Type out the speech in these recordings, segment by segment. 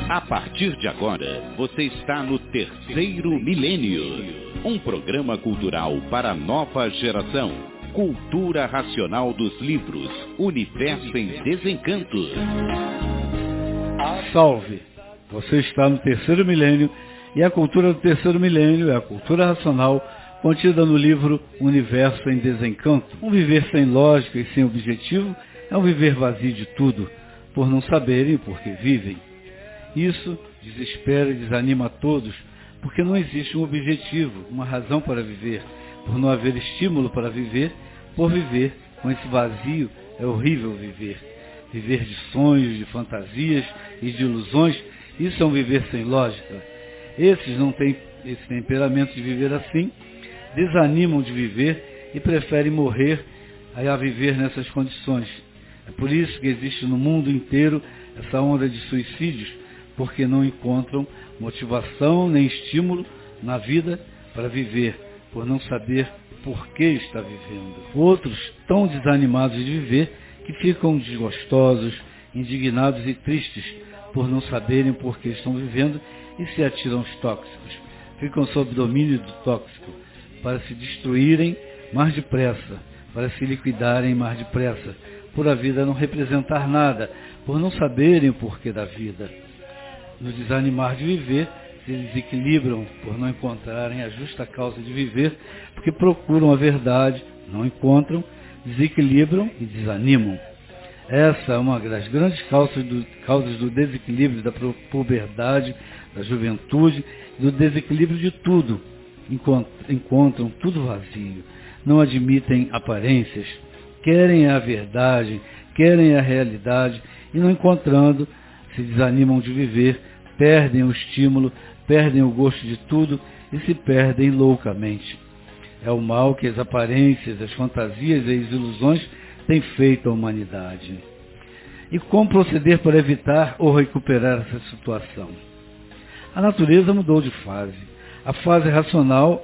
A partir de agora, você está no Terceiro Milênio, um programa cultural para a nova geração. Cultura racional dos livros, Universo em Desencanto. Salve! Você está no Terceiro Milênio e a cultura do Terceiro Milênio é a cultura racional contida no livro Universo em Desencanto. Um viver sem lógica e sem objetivo é um viver vazio de tudo, por não saberem por que vivem. Isso desespera e desanima a todos, porque não existe um objetivo, uma razão para viver. Por não haver estímulo para viver, por viver com esse vazio, é horrível viver. Viver de sonhos, de fantasias e de ilusões, isso é um viver sem lógica. Esses não têm esse temperamento de viver assim, desanimam de viver e preferem morrer a viver nessas condições. É por isso que existe no mundo inteiro essa onda de suicídios, porque não encontram motivação nem estímulo na vida para viver, por não saber por que está vivendo. Outros, tão desanimados de viver, que ficam desgostosos, indignados e tristes, por não saberem por que estão vivendo e se atiram aos tóxicos. Ficam sob domínio do tóxico, para se destruírem mais depressa, para se liquidarem mais depressa, por a vida não representar nada, por não saberem o porquê da vida. No desanimar de viver, se desequilibram por não encontrarem a justa causa de viver, porque procuram a verdade, não encontram, desequilibram e desanimam. Essa é uma das grandes causas do desequilíbrio da puberdade, da juventude, do desequilíbrio de tudo. Encontram tudo vazio, não admitem aparências, querem a verdade, querem a realidade, e não encontrando, se desanimam de viver, perdem o estímulo, perdem o gosto de tudo e se perdem loucamente. É o mal que as aparências, as fantasias e as ilusões têm feito à humanidade. E como proceder para evitar ou recuperar essa situação? A natureza mudou de fase. A fase racional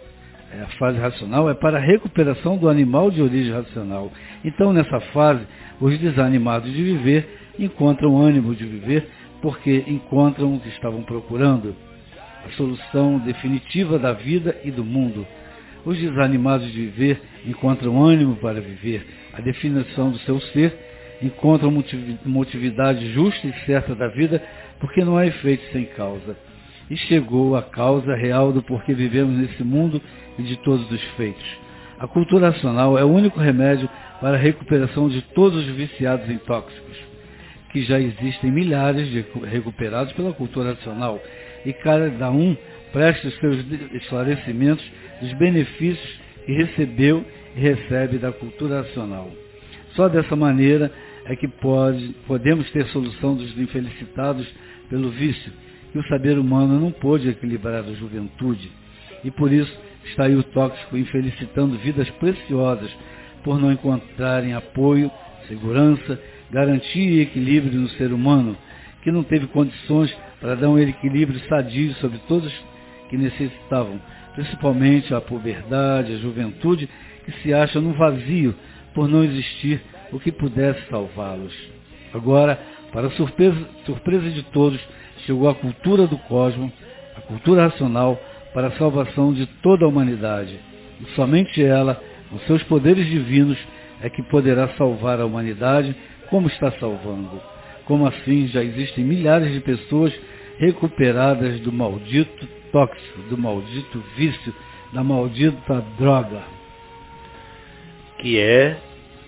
é para a recuperação do animal de origem racional. Então, nessa fase, os desanimados de viver encontram ânimo de viver porque encontram o que estavam procurando, a solução definitiva da vida e do mundo. Os desanimados de viver encontram ânimo para viver, a definição do seu ser, encontram motividade justa e certa da vida, porque não há efeito sem causa. E chegou a causa real do porquê vivemos nesse mundo e de todos os feitos. A cultura racional é o único remédio para a recuperação de todos os viciados em tóxicos, que já existem milhares de recuperados pela cultura racional, e cada um presta os seus esclarecimentos dos benefícios que recebeu e recebe da cultura racional. Só dessa maneira é que podemos ter solução dos infelicitados pelo vício, que o saber humano não pôde equilibrar a juventude, e por isso está aí o tóxico infelicitando vidas preciosas, por não encontrarem apoio, segurança, garantia e equilíbrio no ser humano, que não teve condições para dar um equilíbrio sadio sobre todos que necessitavam, principalmente a puberdade, a juventude, que se acha no vazio por não existir o que pudesse salvá-los. Agora, para surpresa de todos, chegou a cultura do cosmos, a cultura racional, para a salvação de toda a humanidade. E somente ela, com seus poderes divinos, é que poderá salvar a humanidade como está salvando. Como assim já existem milhares de pessoas recuperadas do maldito tóxico, do maldito vício, da maldita droga. Que é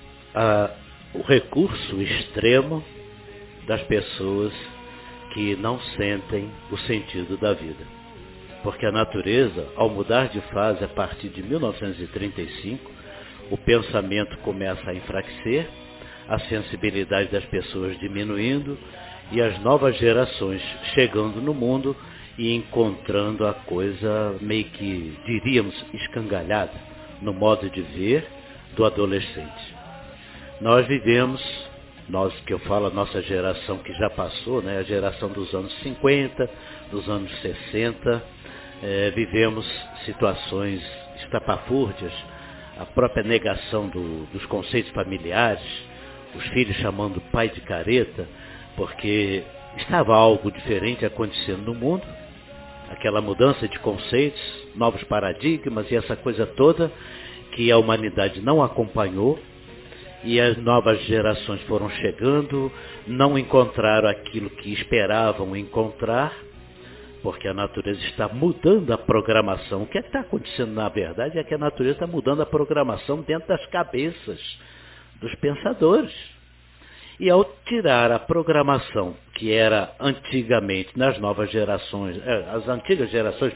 o recurso extremo das pessoas que não sentem o sentido da vida. Porque a natureza, ao mudar de fase a partir de 1935, o pensamento começa a enfraquecer, a sensibilidade das pessoas diminuindo e as novas gerações chegando no mundo e encontrando a coisa meio que, diríamos, escangalhada no modo de ver do adolescente. Nós vivemos, que eu falo a nossa geração que já passou, né, a geração dos anos 50, dos anos 60, vivemos situações estapafúrdias, a própria negação dos conceitos familiares, os filhos chamando o pai de careta, porque estava algo diferente acontecendo no mundo, aquela mudança de conceitos, novos paradigmas e essa coisa toda que a humanidade não acompanhou, e as novas gerações foram chegando, não encontraram aquilo que esperavam encontrar, porque a natureza está mudando a programação. O que está acontecendo na verdade é que a natureza está mudando a programação dentro das cabeças dos pensadores. E ao tirar a programação que era antigamente nas novas gerações, as antigas gerações,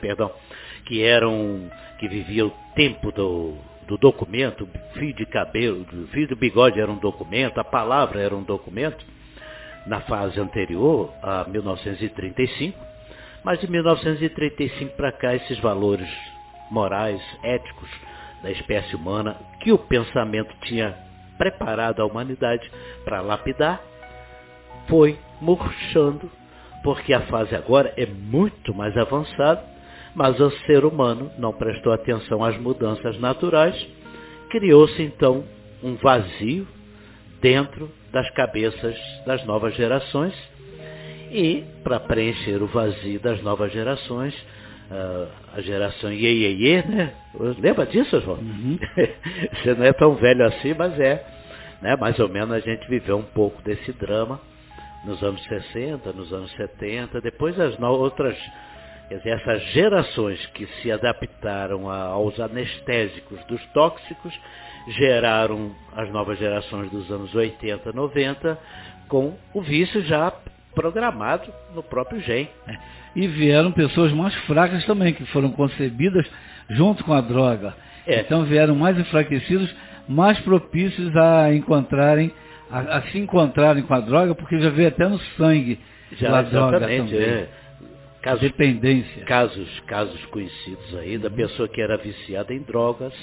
que viviam o tempo do documento, o fio de cabelo, o fio do bigode era um documento, a palavra era um documento, na fase anterior a 1935, mas de 1935 para cá esses valores morais, éticos da espécie humana, que o pensamento tinha preparado a humanidade para lapidar, foi murchando, porque a fase agora é muito mais avançada, mas o ser humano não prestou atenção às mudanças naturais, criou-se então um vazio dentro das cabeças das novas gerações, e para preencher o vazio das novas gerações, a geração iê, né? Lembra disso, João? Uhum. Você não é tão velho assim, mas é. Né? Mais ou menos a gente viveu um pouco desse drama nos anos 60, nos anos 70, depois as outras, quer dizer, essas gerações que se adaptaram aos anestésicos dos tóxicos, geraram as novas gerações dos anos 80, 90, com o vício já programado no próprio gene. E vieram pessoas mais fracas também, que foram concebidas junto com a droga. Então vieram mais enfraquecidos, mais propícios a se encontrarem com a droga, porque já veio até no sangue já, a droga também. Dependência. Casos conhecidos aí da pessoa que era viciada em drogas,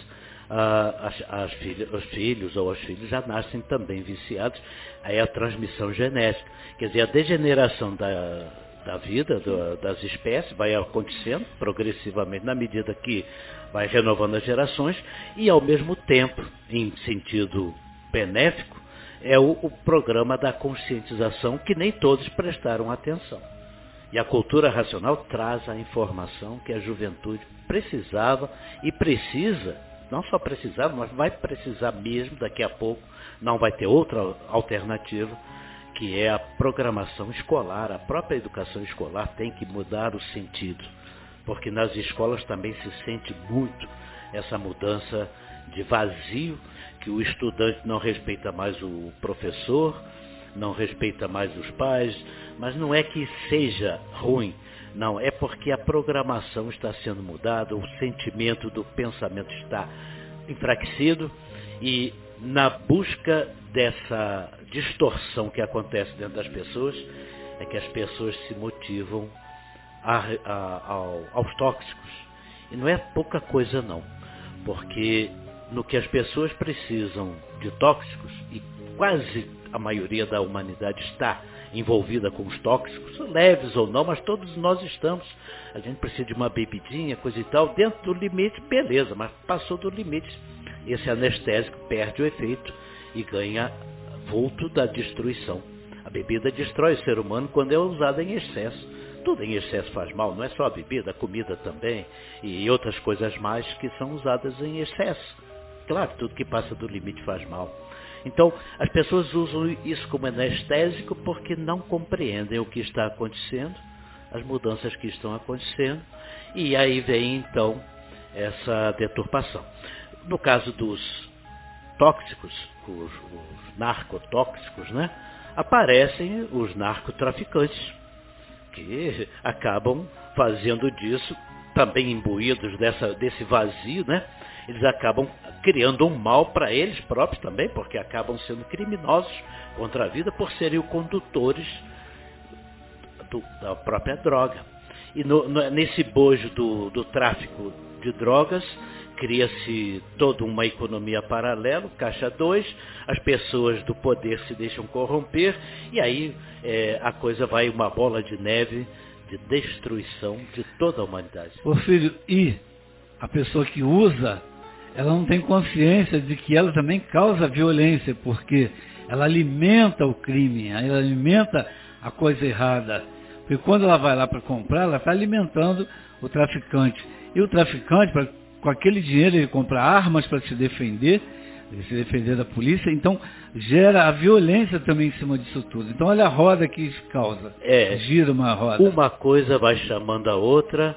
os filhos já nascem também viciados. Aí a transmissão genética, quer dizer, a degeneração da vida, das espécies vai acontecendo progressivamente na medida que vai renovando as gerações, e ao mesmo tempo, em sentido benéfico, é o programa da conscientização que nem todos prestaram atenção. E a cultura racional traz a informação que a juventude precisava e precisa, não só precisava, mas vai precisar mesmo daqui a pouco, não vai ter outra alternativa, que é a programação escolar. A própria educação escolar tem que mudar o sentido, porque nas escolas também se sente muito essa mudança de vazio, que o estudante não respeita mais o professor, não respeita mais os pais, mas não é que seja ruim, não, é porque a programação está sendo mudada, o sentimento do pensamento está enfraquecido, e na busca dessa distorção que acontece dentro das pessoas, é que as pessoas se motivam aos tóxicos. E não é pouca coisa não, porque no que as pessoas precisam de tóxicos, e quase a maioria da humanidade está envolvida com os tóxicos, leves ou não, mas todos nós estamos. A gente precisa de uma bebidinha, coisa e tal, dentro do limite, beleza, mas passou do limite, esse anestésico perde o efeito e ganha vulto da destruição. A bebida destrói o ser humano quando é usada em excesso. Tudo em excesso faz mal, não é só a bebida, a comida também, e outras coisas mais que são usadas em excesso. Claro, tudo que passa do limite faz mal. Então, as pessoas usam isso como anestésico porque não compreendem o que está acontecendo, as mudanças que estão acontecendo, e aí vem então essa deturpação. No caso dos tóxicos, os narcotóxicos, né, aparecem os narcotraficantes, que acabam fazendo disso, também imbuídos desse vazio, né? Eles acabam criando um mal para eles próprios também, porque acabam sendo criminosos contra a vida por serem os condutores da própria droga. E nesse bojo do tráfico de drogas, cria-se toda uma economia paralela, caixa 2, as pessoas do poder se deixam corromper, e aí a coisa vai uma bola de neve de destruição de toda a humanidade. Porfírio, e a pessoa que usa, ela não tem consciência de que ela também causa violência, porque ela alimenta o crime, ela alimenta a coisa errada. Porque quando ela vai lá para comprar, ela está alimentando o traficante. E o traficante, com aquele dinheiro, ele compra armas para se defender da polícia, então gera a violência também em cima disso tudo. Então olha a roda que isso causa. Gira uma roda. Uma coisa vai chamando a outra,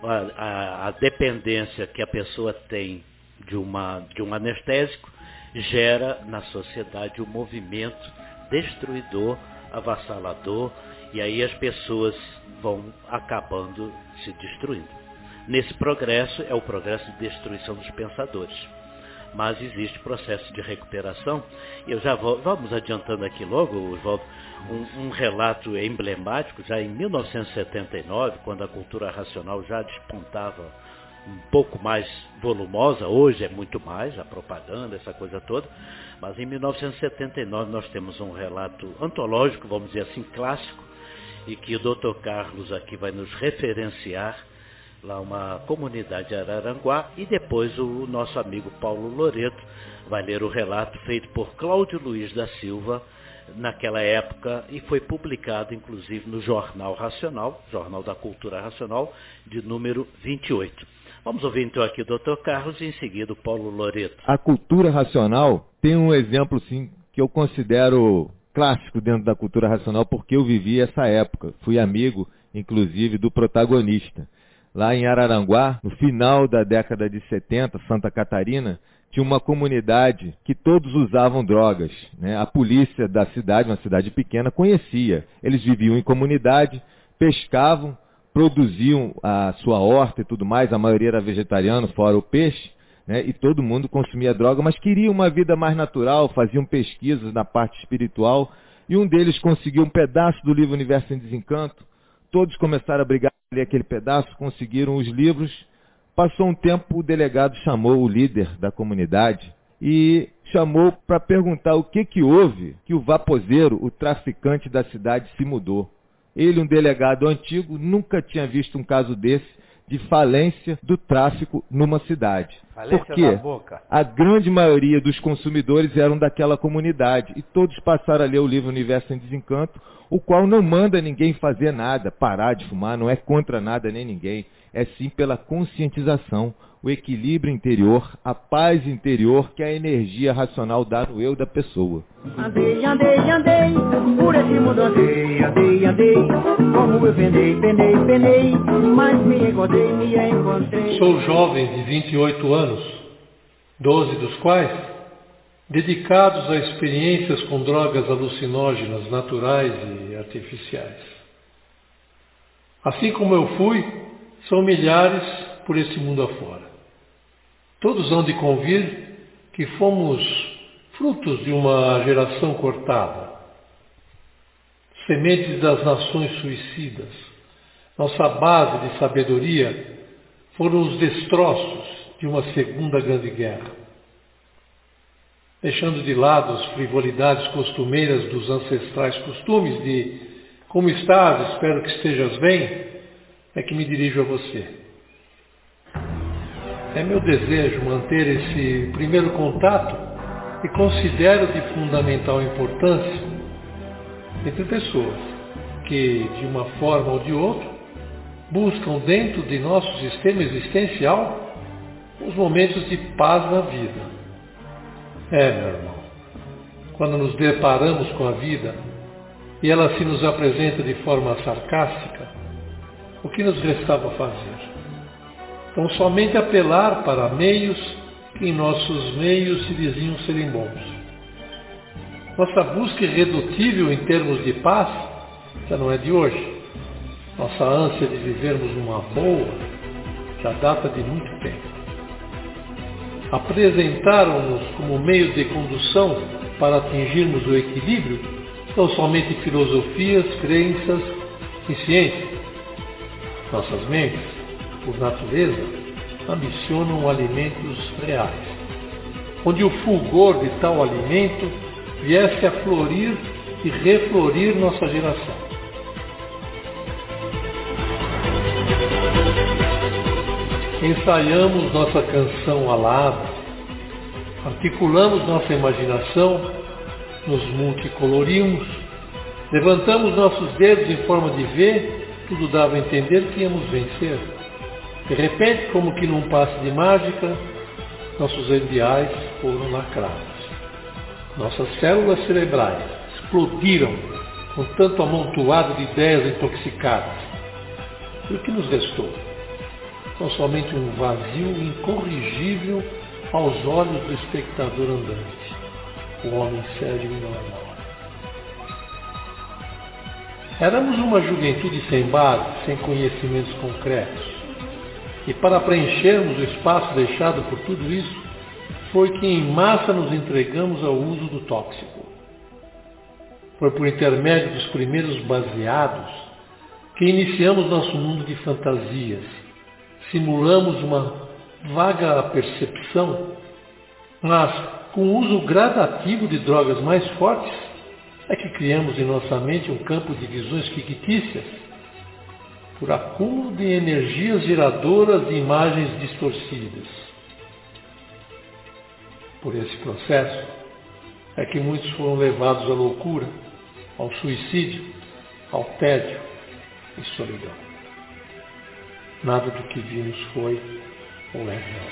a dependência que a pessoa tem de um anestésico gera na sociedade um movimento destruidor, avassalador, e aí as pessoas vão acabando se destruindo. Nesse progresso é o progresso de destruição dos pensadores. Mas existe processo de recuperação. Eu já vamos adiantando aqui logo, Oswaldo, um relato emblemático, já em 1979, quando a cultura racional já despontava um pouco mais volumosa, hoje é muito mais, a propaganda, essa coisa toda, mas em 1979 nós temos um relato antológico, vamos dizer assim, clássico, e que o Dr. Carlos aqui vai nos referenciar, lá uma comunidade de Araranguá, e depois o nosso amigo Paulo Loreto vai ler o relato feito por Cláudio Luiz da Silva, naquela época, e foi publicado inclusive no Jornal Racional, Jornal da Cultura Racional, de número 28. Vamos ouvir então aqui o Dr. Carlos e em seguida o Paulo Loreto. A cultura racional tem um exemplo, sim, que eu considero clássico dentro da cultura racional, porque eu vivi essa época. Fui amigo, inclusive, do protagonista. Lá em Araranguá, no final da década de 70, Santa Catarina, tinha uma comunidade que todos usavam drogas, né? A polícia da cidade, uma cidade pequena, conhecia. Eles viviam em comunidade, pescavam, produziam a sua horta e tudo mais, a maioria era vegetariano, fora o peixe, né? E todo mundo consumia droga, mas queria uma vida mais natural, faziam pesquisas na parte espiritual, e um deles conseguiu um pedaço do livro Universo em Desencanto. Todos começaram a brigar por ler aquele pedaço, conseguiram os livros. Passou um tempo, o delegado chamou o líder da comunidade e chamou para perguntar o que houve, que o vaposeiro, o traficante da cidade, se mudou. Ele, um delegado antigo, nunca tinha visto um caso desse, de falência do tráfico numa cidade. Porque a grande maioria dos consumidores eram daquela comunidade e todos passaram a ler o livro Universo em Desencanto, o qual não manda ninguém fazer nada, parar de fumar, não é contra nada nem ninguém, é sim pela conscientização, o equilíbrio interior, a paz interior que a energia racional dá no eu da pessoa. Andei, por esse mundo andei, como eu penei, mas me encontrei. Sou jovem de 28 anos, 12 dos quais dedicados a experiências com drogas alucinógenas naturais e artificiais. Assim como eu fui, são milhares por esse mundo afora. Todos hão de convir que fomos frutos de uma geração cortada, sementes das nações suicidas. Nossa base de sabedoria foram os destroços de uma segunda grande guerra. Deixando de lado as frivolidades costumeiras dos ancestrais costumes de como estás, espero que estejas bem, é que me dirijo a você. É meu desejo manter esse primeiro contato e considero de fundamental importância entre pessoas que, de uma forma ou de outra, buscam dentro de nosso sistema existencial os momentos de paz na vida. Meu irmão, quando nos deparamos com a vida e ela se nos apresenta de forma sarcástica, o que nos restava fazer? Então somente apelar para meios que em nossos meios se diziam serem bons. Nossa busca irredutível em termos de paz já não é de hoje. Nossa ânsia de vivermos uma boa já data de muito tempo. Apresentaram-nos como meio de condução para atingirmos o equilíbrio não somente filosofias, crenças e ciência. Nossas mentes, por natureza, ambicionam alimentos reais, onde o fulgor de tal alimento viesse a florir e reflorir nossa geração. Ensaiamos nossa canção alada, articulamos nossa imaginação, nos multicolorimos Levantamos nossos dedos em forma de V, tudo dava a entender que íamos vencer. De repente, como que num passe de mágica, nossos ideais foram lacrados. Nossas células cerebrais explodiram com tanto amontoado de ideias intoxicadas. E o que nos restou? Não somente um vazio incorrigível aos olhos do espectador andante, o homem sério e normal. Éramos uma juventude sem base, sem conhecimentos concretos. E para preenchermos o espaço deixado por tudo isso, foi que em massa nos entregamos ao uso do tóxico. Foi por intermédio dos primeiros baseados que iniciamos nosso mundo de fantasias. Simulamos uma vaga percepção, mas com o uso gradativo de drogas mais fortes, é que criamos em nossa mente um campo de visões fictícias, por acúmulo de energias geradoras de imagens distorcidas. Por esse processo, é que muitos foram levados à loucura, ao suicídio, ao tédio e solidão. Nada do que vimos foi ou é real.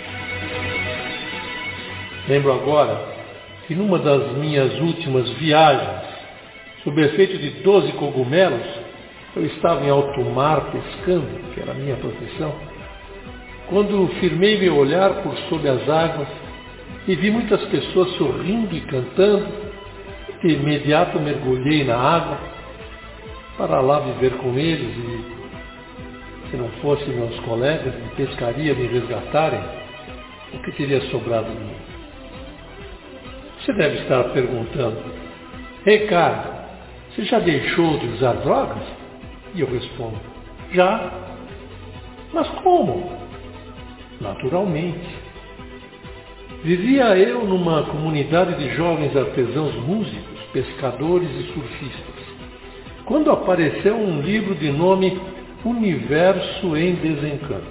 Lembro agora que numa das minhas últimas viagens, sob efeito de 12 cogumelos, eu estava em alto mar pescando, que era a minha profissão, quando firmei meu olhar por sob as águas e vi muitas pessoas sorrindo e cantando. De imediato mergulhei na água para lá viver com eles e, se não fossem meus colegas de pescaria me resgatarem, o que teria sobrado de mim? Você deve estar perguntando: Ricardo, você já deixou de usar drogas? E eu respondo: já. Mas como? Naturalmente. Vivia eu numa comunidade de jovens artesãos músicos, pescadores e surfistas, quando apareceu um livro de nome Universo em Desencanto.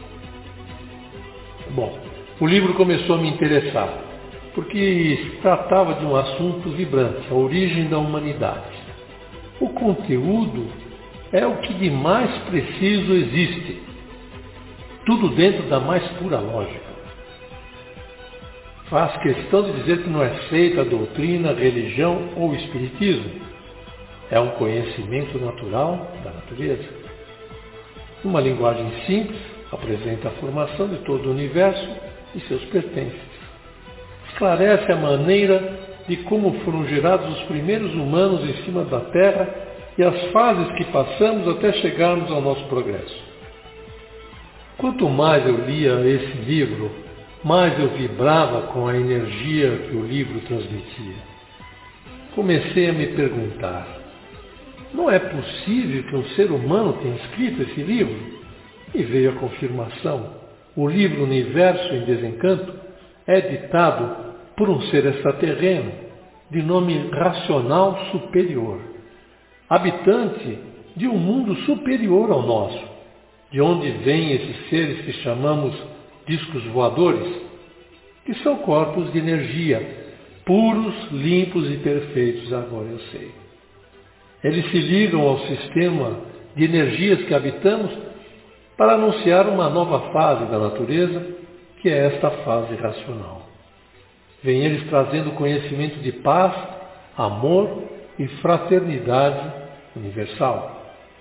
Bom, o livro começou a me interessar, porque se tratava de um assunto vibrante, a origem da humanidade. O conteúdo é o que de mais preciso existe, tudo dentro da mais pura lógica. Faz questão de dizer que não é feita a doutrina, religião ou espiritismo. É um conhecimento natural da natureza. Numa linguagem simples, apresenta a formação de todo o universo e seus pertences. Esclarece a maneira de como foram gerados os primeiros humanos em cima da Terra e as fases que passamos até chegarmos ao nosso progresso. Quanto mais eu lia esse livro, mais eu vibrava com a energia que o livro transmitia. Comecei a me perguntar: não é possível que um ser humano tenha escrito esse livro? E veio a confirmação. O livro Universo em Desencanto é ditado por um ser extraterreno, de nome racional superior, habitante de um mundo superior ao nosso, de onde vêm esses seres que chamamos discos voadores, que são corpos de energia, puros, limpos e perfeitos, agora eu sei. Eles se ligam ao sistema de energias que habitamos para anunciar uma nova fase da natureza, que é esta fase racional. Vêm eles trazendo conhecimento de paz, amor e fraternidade universal.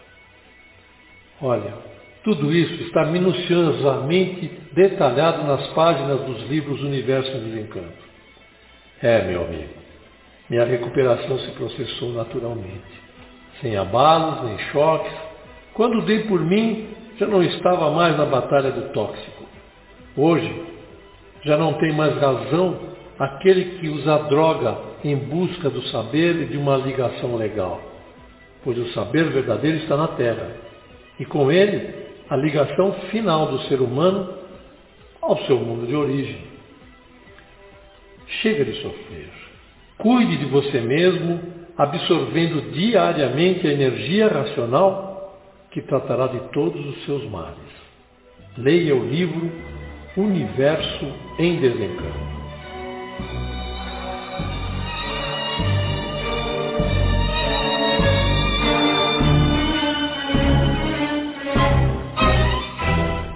Olha, tudo isso está minuciosamente detalhado nas páginas dos livros Universo em Desencanto. Meu amigo, minha recuperação se processou naturalmente, sem abalos nem choques. Quando dei por mim, já não estava mais na batalha do tóxico. Hoje, já não tem mais razão aquele que usa droga em busca do saber e de uma ligação legal, pois o saber verdadeiro está na Terra, e com ele a ligação final do ser humano ao seu mundo de origem. Chega de sofrer. Cuide de você mesmo, absorvendo diariamente a energia racional que tratará de todos os seus males. Leia o livro Universo em Desencanto.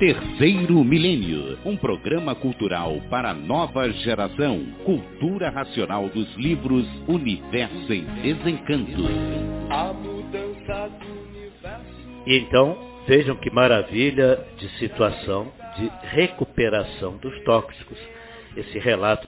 Terceiro Milênio, um programa cultural para a nova geração. Cultura racional dos livros Universo em Desencanto. E então, vejam que maravilha de situação de recuperação dos tóxicos. Esse relato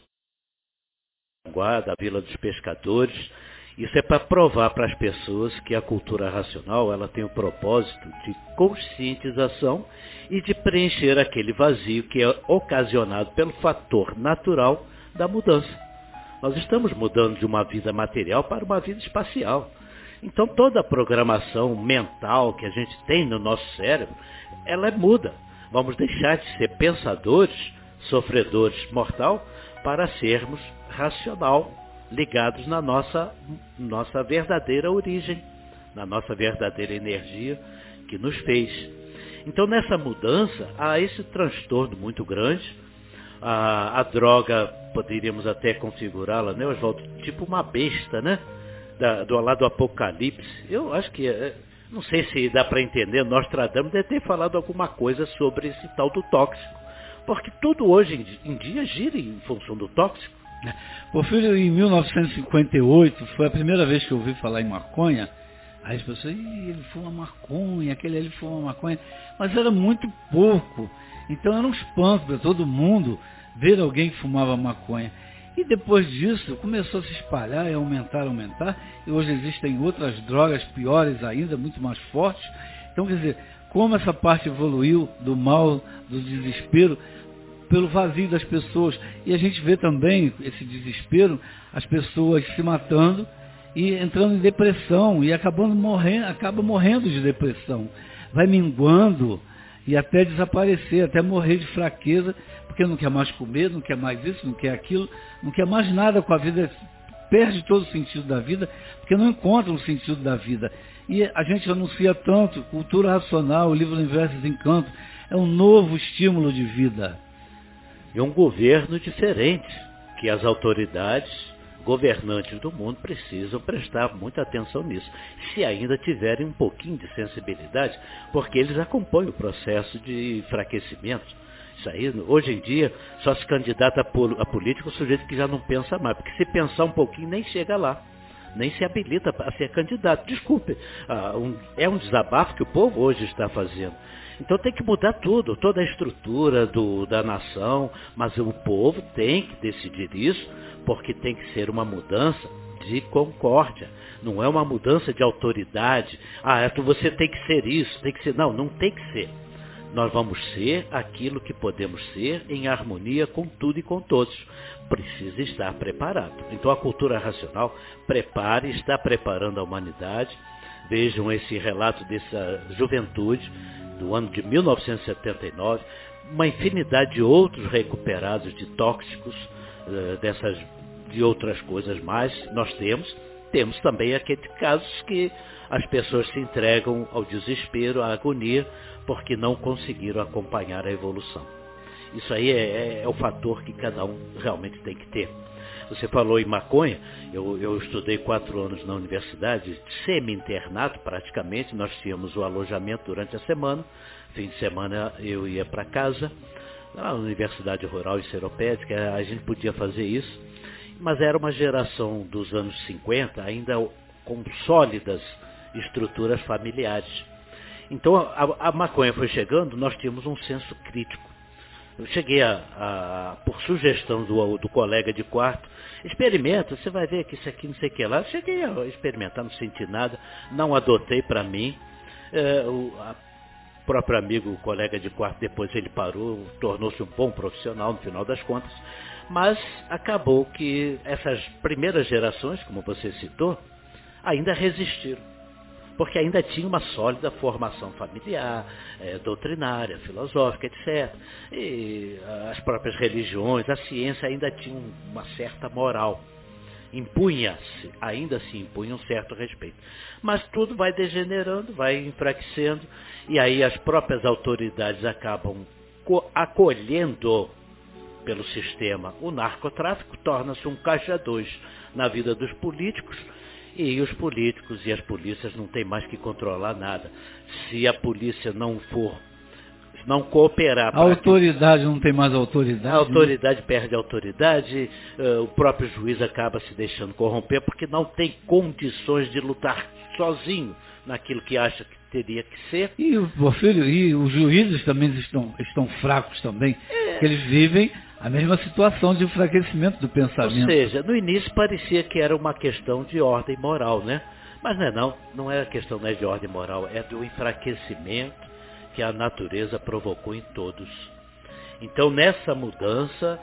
da Vila dos Pescadores, isso é para provar para as pessoas que a cultura racional ela tem o propósito de conscientização e de preencher aquele vazio que é ocasionado pelo fator natural da mudança. Nós estamos mudando de uma vida material para uma vida espacial. Então toda a programação mental que a gente tem no nosso cérebro, ela é muda. Vamos deixar de ser pensadores, sofredores mortal, para sermos racional, ligados na nossa verdadeira origem, na nossa verdadeira energia que nos fez. Então nessa mudança há esse transtorno muito grande. A droga, poderíamos até configurá-la, né, Oswaldo, tipo uma besta, né? Lá do Apocalipse. Eu acho que, não sei se dá para entender, Nostradamus deve ter falado alguma coisa sobre esse tal do tóxico. Porque tudo hoje em dia gira em função do tóxico. Porfírio, em 1958, foi a primeira vez que eu ouvi falar em maconha. Aí as pessoas, ele fuma maconha, aquele ali fuma maconha. Mas era muito pouco. Então era um espanto para todo mundo ver alguém que fumava maconha. E depois disso, começou a se espalhar e aumentar. E hoje existem outras drogas piores ainda, muito mais fortes. Então, quer dizer, como essa parte evoluiu do mal, do desespero, pelo vazio das pessoas. E a gente vê também esse desespero, as pessoas se matando e entrando em depressão e acaba morrendo de depressão. Vai minguando e até desaparecer, até morrer de fraqueza, porque não quer mais comer, não quer mais isso, não quer aquilo, não quer mais nada com a vida, perde todo o sentido da vida, porque não encontra o sentido da vida. E a gente anuncia tanto, cultura racional, o livro Universo em Desencanto, é um novo estímulo de vida. E um governo diferente, que as autoridades governantes do mundo precisam prestar muita atenção nisso, se ainda tiverem um pouquinho de sensibilidade, porque eles acompanham o processo de enfraquecimento. Isso aí, hoje em dia, só se candidata a político o sujeito que já não pensa mais, porque se pensar um pouquinho nem chega lá, nem se habilita a ser candidato. Desculpe, é um desabafo que o povo hoje está fazendo. Então tem que mudar tudo, toda a estrutura da nação, mas o povo tem que decidir isso, porque tem que ser uma mudança de concórdia, não é uma mudança de autoridade. Você tem que ser isso, tem que ser... Não tem que ser. Nós vamos ser aquilo que podemos ser em harmonia com tudo e com todos. Precisa estar preparado. Então a cultura racional está preparando a humanidade. Vejam esse relato dessa juventude do ano de 1979, uma infinidade de outros recuperados de tóxicos, de outras coisas mais. Nós temos também aqueles casos que as pessoas se entregam ao desespero, à agonia, porque não conseguiram acompanhar a evolução. Isso aí é o fator que cada um realmente tem que ter. Você falou em maconha, eu estudei 4 anos na universidade, semi-internato praticamente, nós tínhamos o alojamento durante a semana, fim de semana eu ia para casa, na Universidade Rural e Seropédica, a gente podia fazer isso, mas era uma geração dos anos 50, ainda com sólidas estruturas familiares. Então a maconha foi chegando, nós tínhamos um senso crítico. Eu cheguei por sugestão do colega de quarto, experimenta, você vai ver que isso aqui não sei o que lá. Eu cheguei a experimentar, não senti nada, não adotei para mim. O próprio amigo, o colega de quarto, depois ele parou, tornou-se um bom profissional no final das contas, mas acabou que essas primeiras gerações, como você citou, ainda resistiram. Porque ainda tinha uma sólida formação familiar, doutrinária, filosófica, etc. E as próprias religiões, a ciência ainda tinha uma certa moral. Ainda se impunha um certo respeito. Mas tudo vai degenerando, vai enfraquecendo, e aí as próprias autoridades acabam acolhendo pelo sistema o narcotráfico, torna-se um caixa 2 na vida dos políticos, e os políticos e as polícias não têm mais que controlar nada. Se a polícia não for não cooperar. A autoridade não tem mais autoridade. A autoridade perde a autoridade, o próprio juiz acaba se deixando corromper porque não tem condições de lutar sozinho naquilo que acha que teria que ser. E, meu filho, e os juízes também estão fracos também, porque eles vivem a mesma situação de enfraquecimento do pensamento. Ou seja, no início parecia que era uma questão de ordem moral, né? Mas não é a questão de ordem moral, é do enfraquecimento que a natureza provocou em todos. Então, nessa mudança,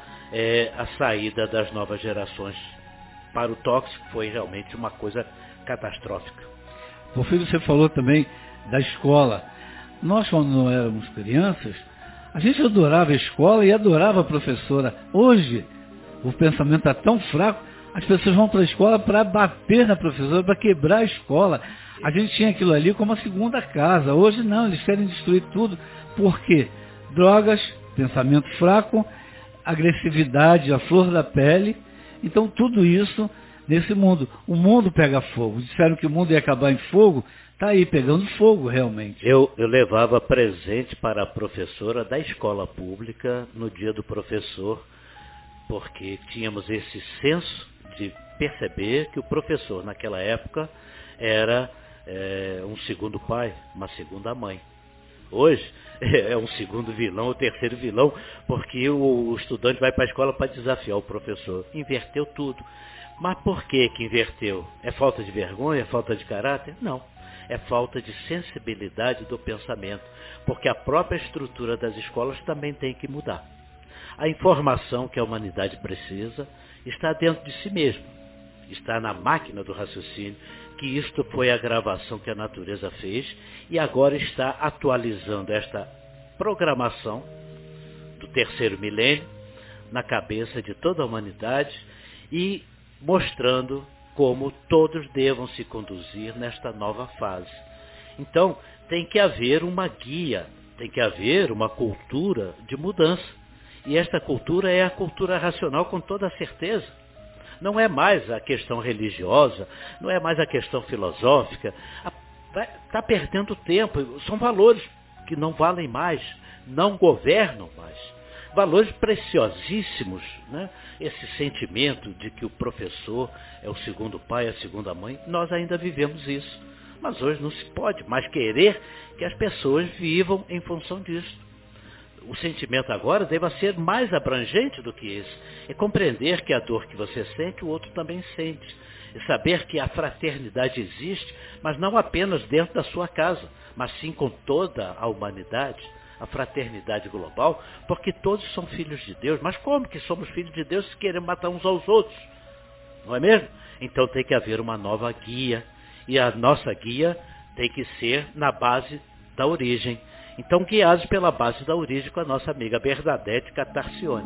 a saída das novas gerações para o tóxico foi realmente uma coisa catastrófica. Meu filho, você falou também da escola. Nós, quando éramos crianças, a gente adorava a escola e adorava a professora. Hoje, o pensamento está tão fraco, as pessoas vão para a escola para bater na professora, para quebrar a escola. A gente tinha aquilo ali como a segunda casa. Hoje não, eles querem destruir tudo. Por quê? Drogas, pensamento fraco, agressividade, a flor da pele. Então tudo isso nesse mundo. O mundo pega fogo. Disseram que o mundo ia acabar em fogo. Está aí pegando fogo realmente. Eu levava presente para a professora da escola pública no dia do professor, porque tínhamos esse senso de perceber que o professor naquela época era um segundo pai, uma segunda mãe. Hoje é um segundo vilão, ou terceiro vilão, porque o estudante vai para a escola para desafiar o professor. Inverteu tudo. Mas por que inverteu? É falta de vergonha? É falta de caráter? Não. É falta de sensibilidade do pensamento, porque a própria estrutura das escolas também tem que mudar. A informação que a humanidade precisa está dentro de si mesmo, está na máquina do raciocínio, que isto foi a gravação que a natureza fez e agora está atualizando esta programação do terceiro milênio na cabeça de toda a humanidade e mostrando como todos devam se conduzir nesta nova fase. Então, tem que haver uma guia, tem que haver uma cultura de mudança. E esta cultura é a cultura racional com toda certeza. Não é mais a questão religiosa, não é mais a questão filosófica. Está perdendo tempo. São valores que não valem mais, não governam mais. Valores preciosíssimos, né? Esse sentimento de que o professor é o segundo pai, a segunda mãe, nós ainda vivemos isso. Mas hoje não se pode mais querer que as pessoas vivam em função disso. O sentimento agora deve ser mais abrangente do que isso. É compreender que a dor que você sente, o outro também sente. E saber que a fraternidade existe, mas não apenas dentro da sua casa, mas sim com toda a humanidade. A fraternidade global, porque todos são filhos de Deus. Mas como que somos filhos de Deus se queremos matar uns aos outros? Não é mesmo? Então tem que haver uma nova guia. E a nossa guia tem que ser na base da origem. Então, guiados pela base da origem com a nossa amiga Bernadette Catarcione.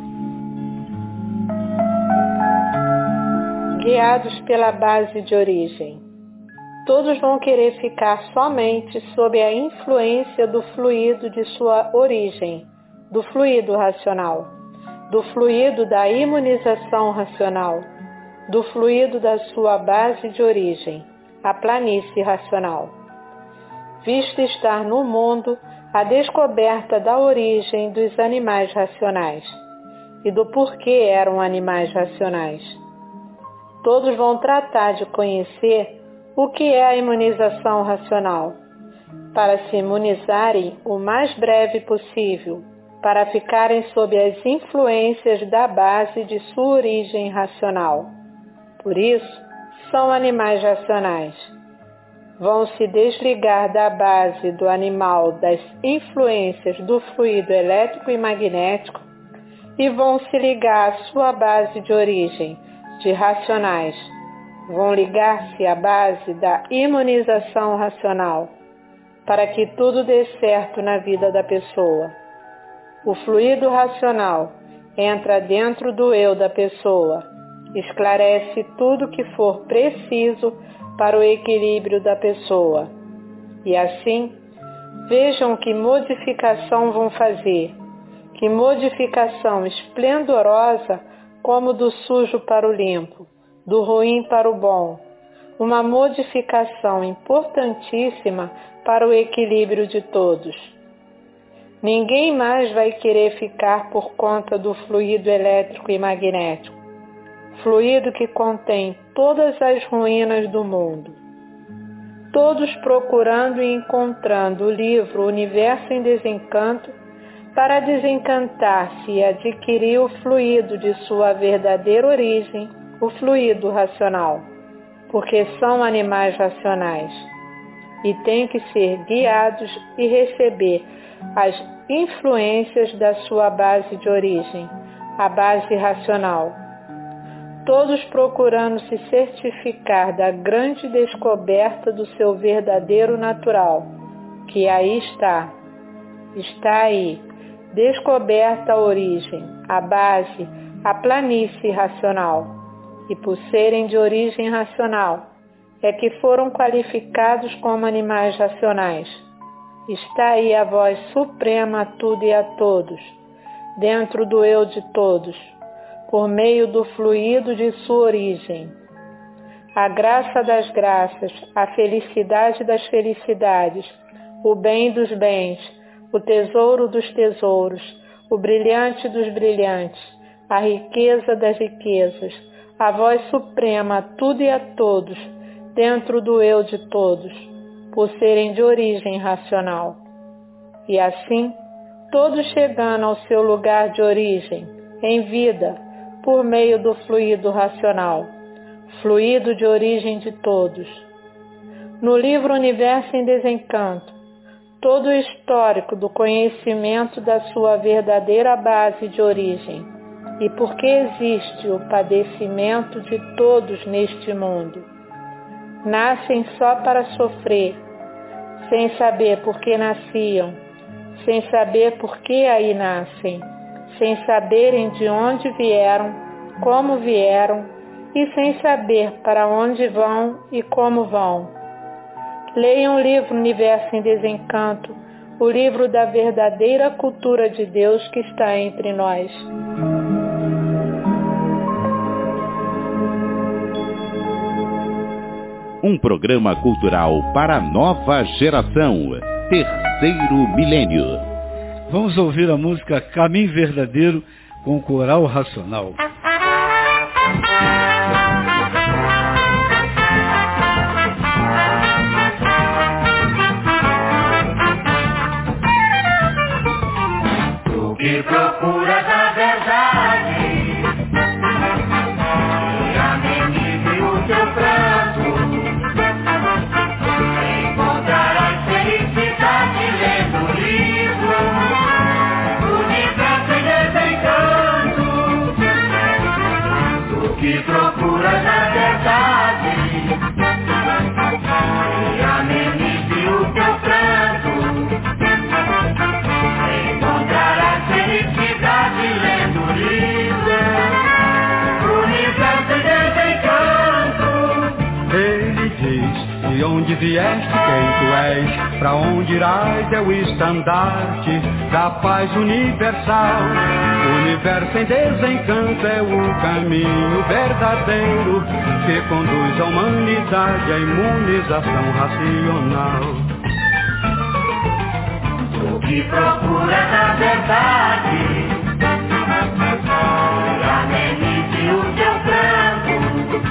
Guiados pela base de origem. Todos vão querer ficar somente sob a influência do fluido de sua origem, do fluido racional, do fluido da imunização racional, do fluido da sua base de origem, a planície racional. Visto estar no mundo a descoberta da origem dos animais racionais e do porquê eram animais racionais. Todos vão tratar de conhecer o que é a imunização racional, para se imunizarem o mais breve possível, para ficarem sob as influências da base de sua origem racional. Por isso, são animais racionais. Vão se desligar da base do animal das influências do fluido elétrico e magnético e vão se ligar à sua base de origem, de racionais. Vão ligar-se à base da imunização racional, para que tudo dê certo na vida da pessoa. O fluido racional entra dentro do eu da pessoa, esclarece tudo que for preciso para o equilíbrio da pessoa. E assim, vejam que modificação vão fazer, que modificação esplendorosa como do sujo para o limpo, do ruim para o bom, uma modificação importantíssima para o equilíbrio de todos. Ninguém mais vai querer ficar por conta do fluido elétrico e magnético, fluido que contém todas as ruínas do mundo. Todos procurando e encontrando o livro Universo em Desencanto para desencantar-se e adquirir o fluido de sua verdadeira origem, o fluido racional, porque são animais racionais e têm que ser guiados e receber as influências da sua base de origem, a base racional. Todos procurando se certificar da grande descoberta do seu verdadeiro natural, que aí está aí, descoberta a origem, a base, a planície racional. E por serem de origem racional, é que foram qualificados como animais racionais. Está aí a voz suprema a tudo e a todos, dentro do eu de todos, por meio do fluido de sua origem. A graça das graças, a felicidade das felicidades, o bem dos bens, o tesouro dos tesouros, o brilhante dos brilhantes, a riqueza das riquezas, a voz suprema a tudo e a todos, dentro do eu de todos, por serem de origem racional. E assim, todos chegando ao seu lugar de origem, em vida, por meio do fluido racional, fluido de origem de todos. No livro Universo em Desencanto, todo o histórico do conhecimento da sua verdadeira base de origem e por que existe o padecimento de todos neste mundo. Nascem só para sofrer, sem saber por que nasciam, sem saber por que aí nascem, sem saberem de onde vieram, como vieram e sem saber para onde vão e como vão. Leiam o livro Universo em Desencanto, o livro da verdadeira cultura de Deus que está entre nós. Um programa cultural para a nova geração. Terceiro milênio. Vamos ouvir a música Caminho Verdadeiro com o Coral Racional. Tu que procuras a verdade e amenize o teu pranto, encontrarás felicidade lendo o livro Universo em Desencanto. Tu que procuras a verdade e amenize o teu pranto, encontrarás felicidade lendo o livro Universo em Desencanto. Ele diz, de onde vieste, quem tu és, pra onde irás é o estandarte da paz universal. O universo em desencanto é o caminho verdadeiro que conduz a humanidade à imunização racional. Tu que procuras a verdade e amenize o teu pranto,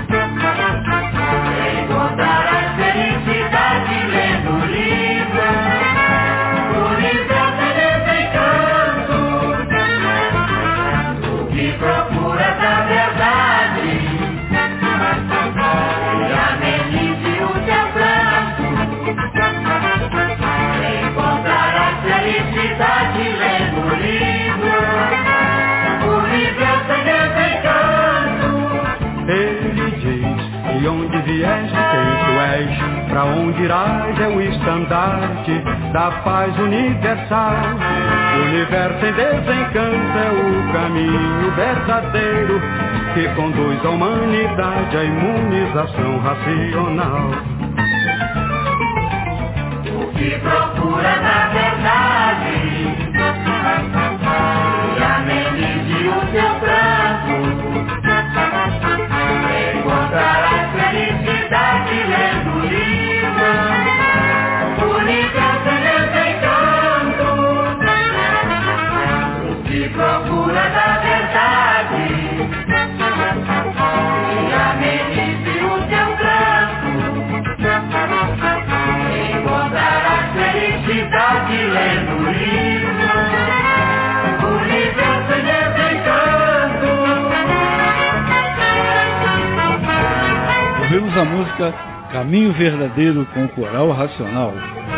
encontrarás felicidade lendo o livro Universo em Desencanto. Tu que procuras a verdade e amenize o teu pranto, encontrarás felicidade lendo o livro Universo em Desencanto. Ele diz, de onde vieste, quem tu és, pra onde irás é o estandarte da paz universal. O universo em desencanto é o caminho verdadeiro que conduz a humanidade à imunização racional. Tu que procuras a verdade e amenize o teu pranto, encontrarás felicidade lendo o livro Universo em Desencanto. felicidade lendo livro, universo em desencanto. Ouvimos a música Caminho Verdadeiro com o Coral Racional.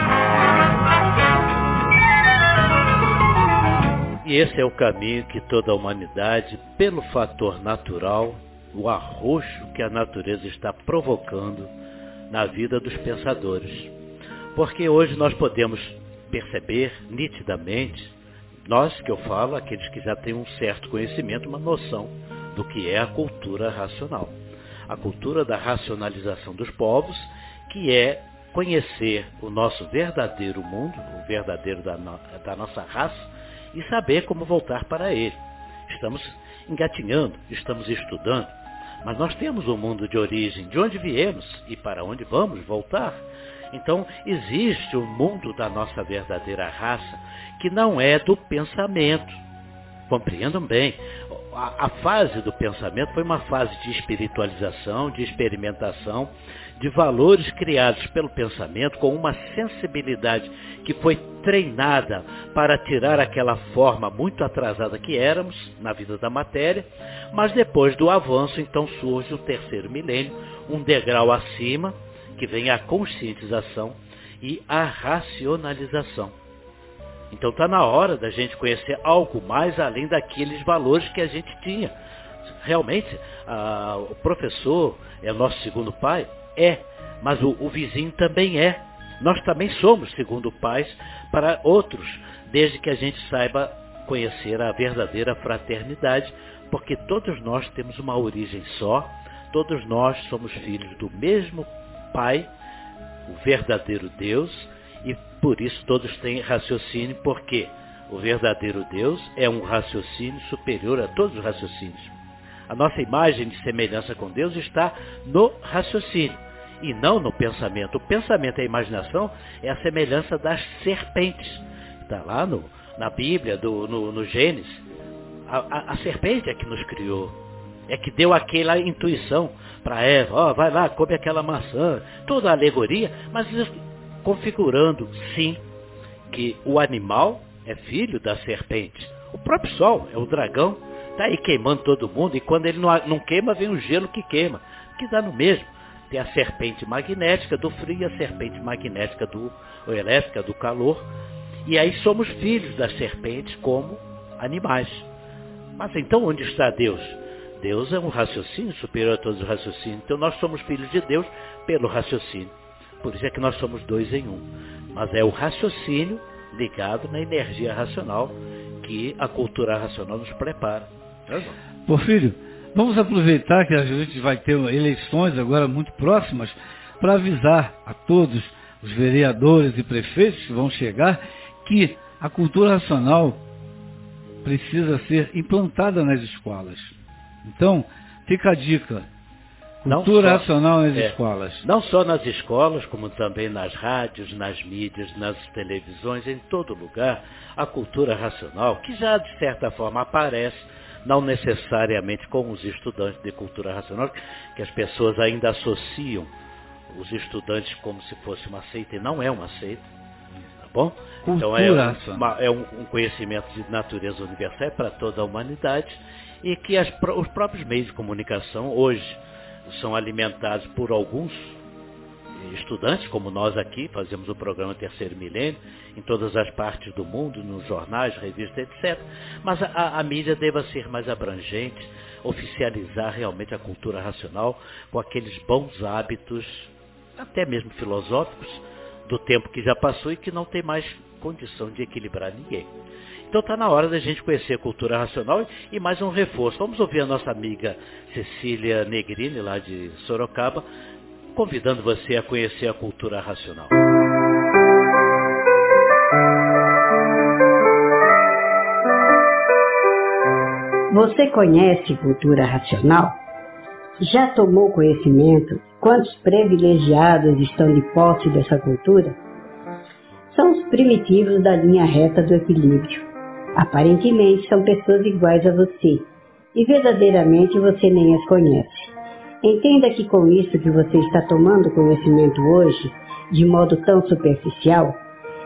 E esse é o caminho que toda a humanidade, pelo fator natural, o arroxo que a natureza está provocando na vida dos pensadores. Porque hoje nós podemos perceber nitidamente, nós que eu falo, aqueles que já têm um certo conhecimento, uma noção do que é a cultura racional. A cultura da racionalização dos povos, que é conhecer o nosso verdadeiro mundo, o verdadeiro da nossa raça, e saber como voltar para ele. Estamos engatinhando, estamos estudando, mas nós temos um mundo de origem, de onde viemos e para onde vamos voltar. Então, existe um mundo da nossa verdadeira raça que não é do pensamento. Compreendam bem, a fase do pensamento foi uma fase de espiritualização, de experimentação, de valores criados pelo pensamento com uma sensibilidade que foi treinada para tirar aquela forma muito atrasada que éramos na vida da matéria, mas depois do avanço, então surge o terceiro milênio, um degrau acima, que vem a conscientização e a racionalização. Então está na hora da gente conhecer algo mais além daqueles valores que a gente tinha. Realmente, o professor é o nosso segundo pai? É, mas o vizinho também é. Nós também somos segundo pais para outros, desde que a gente saiba conhecer a verdadeira fraternidade, porque todos nós temos uma origem só, todos nós somos filhos do mesmo Pai, o verdadeiro Deus, e por isso todos têm raciocínio, porque o verdadeiro Deus é um raciocínio superior a todos os raciocínios. A nossa imagem de semelhança com Deus está no raciocínio e não no pensamento. O pensamento e a imaginação é a semelhança das serpentes. Está lá na Bíblia, no Gênesis. A serpente é que nos criou. É que deu aquela intuição para Eva, vai lá, come aquela maçã, toda a alegoria, mas configurando, sim, que o animal é filho da serpente. O próprio sol é o dragão, está aí queimando todo mundo, e quando ele não queima, vem o gelo que queima, que dá no mesmo. Tem a serpente magnética do frio e a serpente magnética ou elétrica do calor, e aí somos filhos das serpentes como animais. Mas então onde está Deus? Deus é um raciocínio superior a todos os raciocínios. Então nós somos filhos de Deus pelo raciocínio. Por isso é que nós somos dois em um. Mas é o raciocínio ligado na energia racional que a cultura racional nos prepara. Porfírio, vamos aproveitar que a gente vai ter eleições agora muito próximas para avisar a todos os vereadores e prefeitos que vão chegar que a cultura racional precisa ser implantada nas escolas. Então, fica a dica. Cultura racional nas escolas. Não só nas escolas, como também nas rádios, nas mídias, nas televisões, em todo lugar, a cultura racional, que já de certa forma aparece, não necessariamente com os estudantes de cultura racional, que as pessoas ainda associam os estudantes como se fosse uma seita, e não é uma seita. Tá bom? Então é um conhecimento de natureza universal para toda a humanidade, e que os próprios meios de comunicação hoje são alimentados por alguns estudantes, como nós aqui, fazemos o programa Terceiro Milênio, em todas as partes do mundo, nos jornais, revistas, etc. Mas a mídia deva ser mais abrangente, oficializar realmente a cultura racional com aqueles bons hábitos, até mesmo filosóficos, do tempo que já passou e que não tem mais condição de equilibrar ninguém. Então está na hora da gente conhecer a cultura racional e mais um reforço. Vamos ouvir a nossa amiga Cecília Negrini, lá de Sorocaba, convidando você a conhecer a cultura racional. Você conhece cultura racional? Já tomou conhecimento quantos privilegiados estão de posse dessa cultura? São os primitivos da linha reta do equilíbrio. Aparentemente são pessoas iguais a você, e verdadeiramente você nem as conhece. Entenda que com isso que você está tomando conhecimento hoje, de modo tão superficial,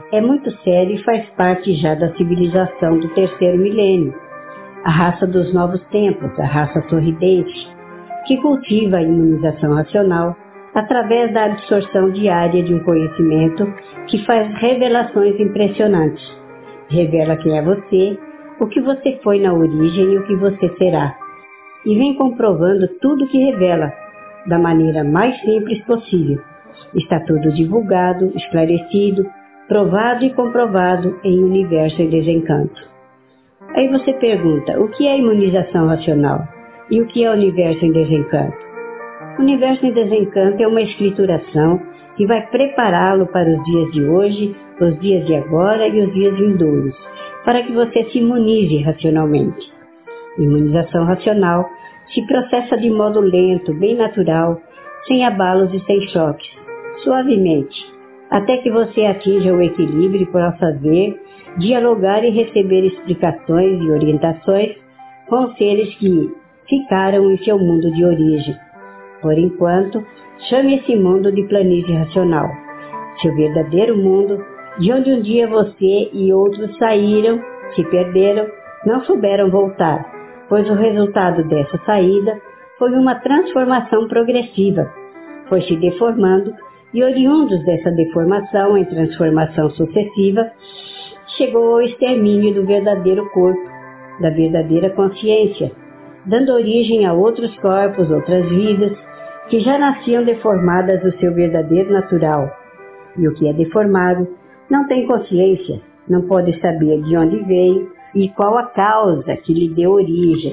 é muito sério e faz parte já da civilização do terceiro milênio, a raça dos novos tempos, a raça sorridente, que cultiva a imunização racional através da absorção diária de um conhecimento que faz revelações impressionantes. Revela quem é você, o que você foi na origem e o que você será. E vem comprovando tudo o que revela, da maneira mais simples possível. Está tudo divulgado, esclarecido, provado e comprovado em Universo em Desencanto. Aí você pergunta, o que é imunização racional? E o que é Universo em Desencanto? O Universo em Desencanto é uma escrituração que vai prepará-lo para os dias de hoje, os dias de agora e os dias vindouros, para que você se imunize racionalmente. Imunização racional se processa de modo lento, bem natural, sem abalos e sem choques, suavemente, até que você atinja o equilíbrio e possa ver, dialogar e receber explicações e orientações com os seres que ficaram em seu mundo de origem. Por enquanto, chame esse mundo de planície racional, seu verdadeiro mundo, de onde um dia você e outros saíram, se perderam, não souberam voltar, pois o resultado dessa saída foi uma transformação progressiva, foi se deformando e oriundos dessa deformação em transformação sucessiva, chegou ao extermínio do verdadeiro corpo, da verdadeira consciência, dando origem a outros corpos, outras vidas, que já nasciam deformadas do seu verdadeiro natural. E o que é deformado não tem consciência, não pode saber de onde veio e qual a causa que lhe deu origem.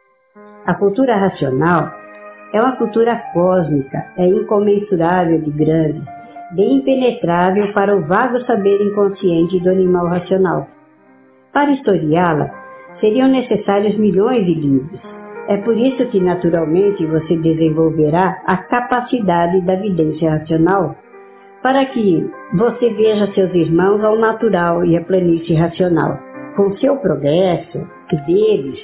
A cultura racional é uma cultura cósmica, é incomensurável de grande, bem impenetrável para o vago saber inconsciente do animal racional. Para historiá-la, seriam necessários milhões de livros. É por isso que, naturalmente, você desenvolverá a capacidade da vidência racional, para que você veja seus irmãos ao natural e à planície racional. Com seu progresso, deles,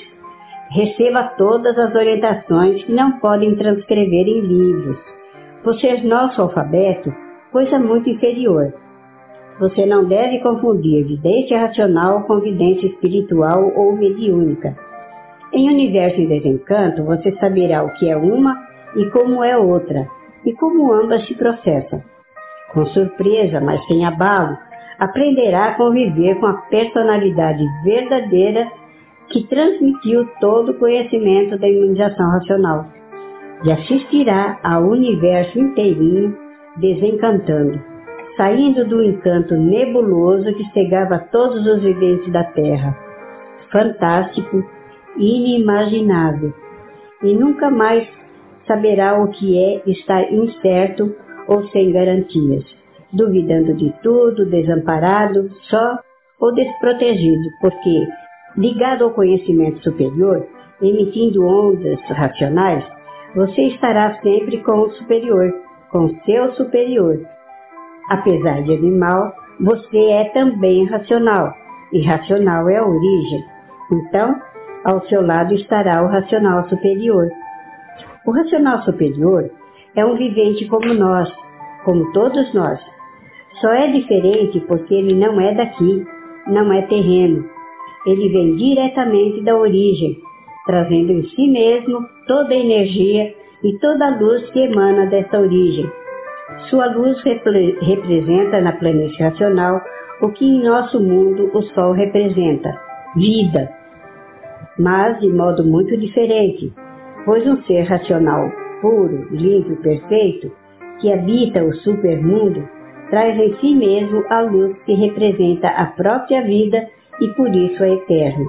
receba todas as orientações que não podem transcrever em livros, por ser nosso alfabeto coisa muito inferior. Você não deve confundir vidência racional com vidência espiritual ou mediúnica. Em Universo em Desencanto, você saberá o que é uma e como é outra, e como ambas se processam. Com surpresa, mas sem abalo, aprenderá a conviver com a personalidade verdadeira que transmitiu todo o conhecimento da imunização racional, e assistirá ao universo inteirinho desencantando, saindo do encanto nebuloso que cegava todos os viventes da Terra. Fantástico, inimaginável, e nunca mais saberá o que é estar incerto ou sem garantias, duvidando de tudo, desamparado, só ou desprotegido, porque, ligado ao conhecimento superior, emitindo ondas racionais, você estará sempre com o superior, com seu superior. Apesar de animal, você é também racional, e racional é a origem. Então, ao seu lado estará o racional superior. O racional superior é um vivente como nós, como todos nós. Só é diferente porque ele não é daqui, não é terreno. Ele vem diretamente da origem, trazendo em si mesmo toda a energia e toda a luz que emana dessa origem. Sua luz representa na planície racional o que em nosso mundo o Sol representa, vida. Mas de modo muito diferente, pois um ser racional puro, limpo e perfeito, que habita o supermundo, traz em si mesmo a luz que representa a própria vida e por isso é eterna.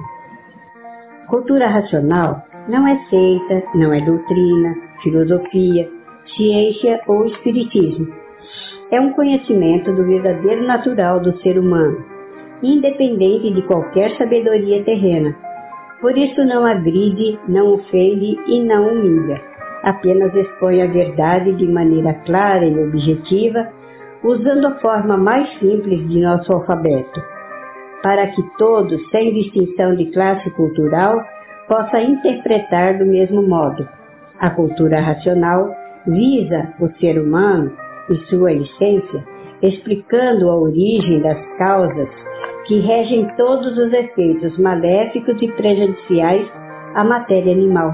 Cultura racional não é seita, não é doutrina, filosofia, ciência ou espiritismo. É um conhecimento do verdadeiro natural do ser humano, independente de qualquer sabedoria terrena. Por isso não agride, não ofende e não humilha. Apenas expõe a verdade de maneira clara e objetiva, usando a forma mais simples de nosso alfabeto, para que todos, sem distinção de classe cultural, possa interpretar do mesmo modo. A cultura racional visa o ser humano e sua essência explicando a origem das causas que regem todos os efeitos maléficos e prejudiciais à matéria animal.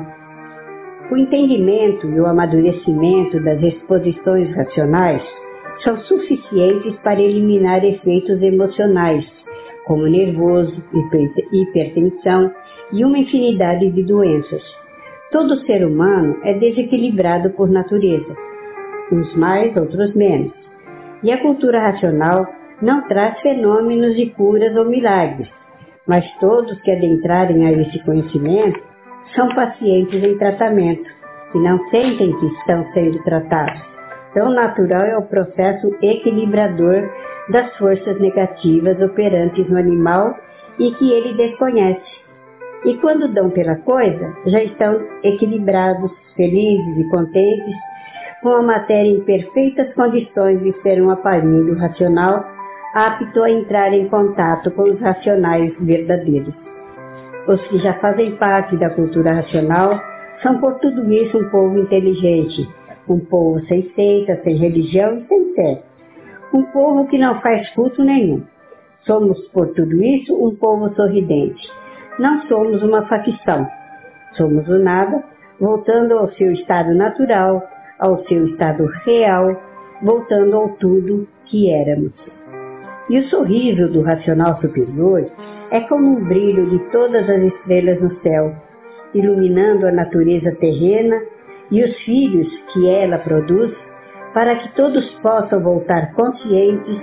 O entendimento e o amadurecimento das exposições racionais são suficientes para eliminar efeitos emocionais, como nervoso, hipertensão e uma infinidade de doenças. Todo ser humano é desequilibrado por natureza, uns mais, outros menos. E a cultura racional não traz fenômenos de curas ou milagres, mas todos que adentrarem a esse conhecimento são pacientes em tratamento e não sentem que estão sendo tratados. Tão natural é o processo equilibrador das forças negativas operantes no animal e que ele desconhece. E quando dão pela coisa, já estão equilibrados, felizes e contentes, com a matéria em perfeitas condições de ser um aparelho racional apto a entrar em contato com os racionais verdadeiros. Os que já fazem parte da cultura racional são por tudo isso um povo inteligente, um povo sem seita, sem religião e sem fé, um povo que não faz culto nenhum. Somos por tudo isso um povo sorridente. Não somos uma facção, somos o nada, voltando ao seu estado natural, ao seu estado real, voltando ao tudo que éramos. E o sorriso do racional superior é como um brilho de todas as estrelas no céu, iluminando a natureza terrena e os filhos que ela produz, para que todos possam voltar conscientes.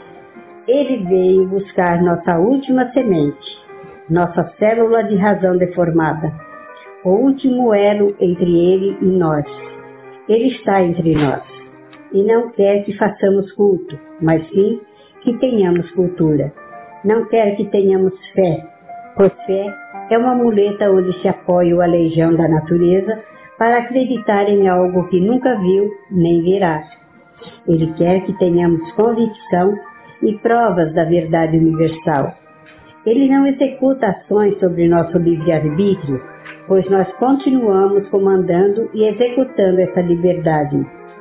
Ele veio buscar nossa última semente, nossa célula de razão deformada, o último elo entre ele e nós. Ele está entre nós e não quer que façamos culto, mas sim que tenhamos cultura. Não quer que tenhamos fé, pois fé é uma muleta onde se apoia o aleijão da natureza para acreditar em algo que nunca viu nem verá. Ele quer que tenhamos convicção e provas da verdade universal. Ele não executa ações sobre nosso livre-arbítrio, pois nós continuamos comandando e executando essa liberdade.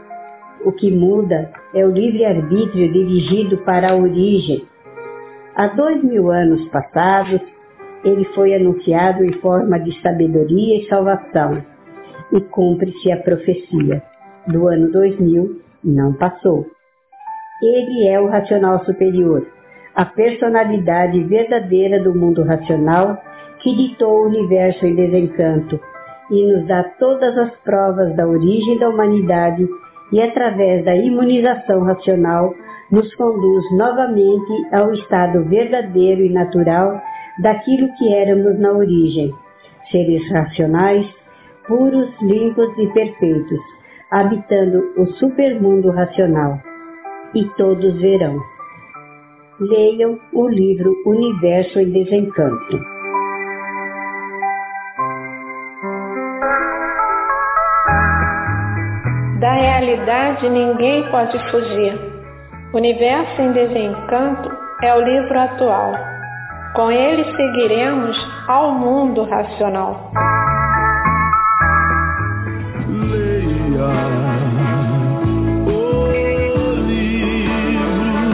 O que muda é o livre-arbítrio dirigido para a origem. Há 2000 anos passados, ele foi anunciado em forma de sabedoria e salvação, e cumpre-se a profecia. Do ano 2000 não passou. Ele é o racional superior, a personalidade verdadeira do mundo racional que ditou o universo em desencanto e nos dá todas as provas da origem da humanidade e, através da imunização racional, nos conduz novamente ao estado verdadeiro e natural daquilo que éramos na origem, seres racionais, puros, limpos e perfeitos, habitando o supermundo racional. E todos verão. Leiam o livro Universo em Desencanto. Da realidade ninguém pode fugir. Universo em Desencanto é o livro atual. Com ele seguiremos ao mundo racional. Leia o livro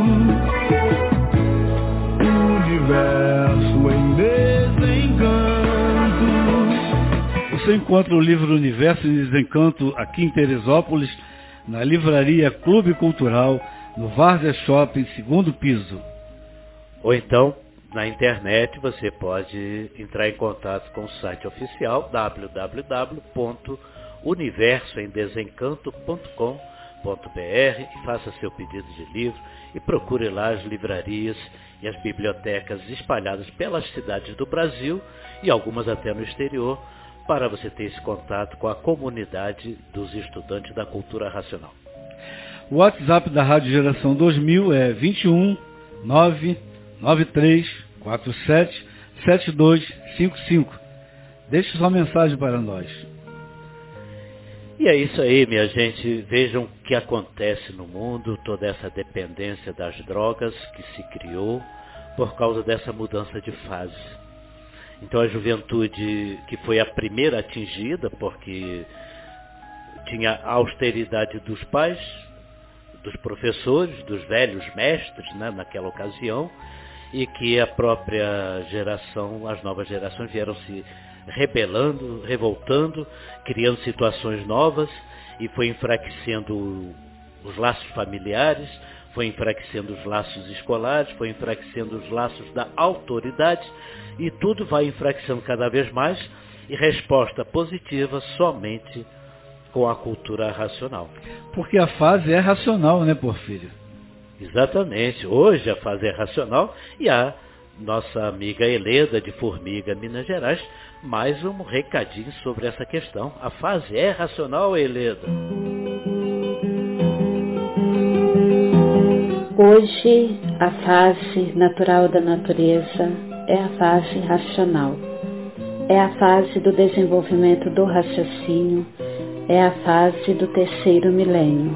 Universo em Desencanto. Você encontra o livro Universo em Desencanto aqui em Teresópolis, na livraria Clube Cultural, no Várzea Shopping, 2º piso. Ou então, na internet, você pode entrar em contato com o site oficial www.universoemdesencanto.com.br e faça seu pedido de livro e procure lá as livrarias e as bibliotecas espalhadas pelas cidades do Brasil e algumas até no exterior, para você ter esse contato com a comunidade dos estudantes da cultura racional. O WhatsApp da Rádio Geração 2000 é 21 993 47 7255. Deixe sua mensagem para nós. E é isso aí, minha gente. Vejam o que acontece no mundo, toda essa dependência das drogas que se criou por causa dessa mudança de fase. Então a juventude, que foi a primeira atingida, porque tinha a austeridade dos pais, dos professores, dos velhos mestres, né, naquela ocasião, e que a própria geração, as novas gerações vieram se rebelando, revoltando, criando situações novas, e foi enfraquecendo os laços familiares, foi enfraquecendo os laços escolares, foi enfraquecendo os laços da autoridade, e tudo vai enfraquecendo cada vez mais, e resposta positiva somente com a cultura racional. Porque a fase é racional, né, Porfírio? Exatamente. Hoje a fase é racional, e a nossa amiga Heleda, de Formiga, Minas Gerais, mais um recadinho sobre essa questão. A fase é racional, Heleda? Hoje, a fase natural da natureza é a fase racional. É a fase do desenvolvimento do raciocínio, é a fase do terceiro milênio.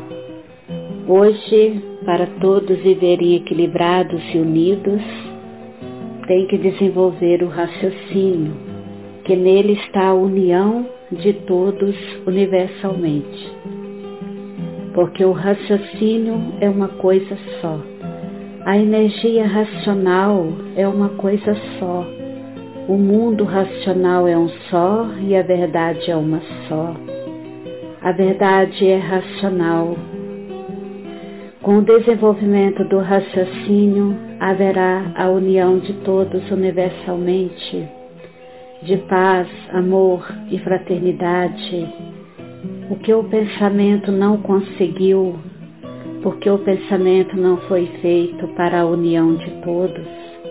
Hoje, para todos viverem equilibrados e unidos, tem que desenvolver o raciocínio, que nele está a união de todos universalmente. Porque o raciocínio é uma coisa só. A energia racional é uma coisa só. O mundo racional é um só e a verdade é uma só. A verdade é racional. Com o desenvolvimento do raciocínio, haverá a união de todos universalmente, de paz, amor e fraternidade, o que o pensamento não conseguiu, porque o pensamento não foi feito para a união de todos.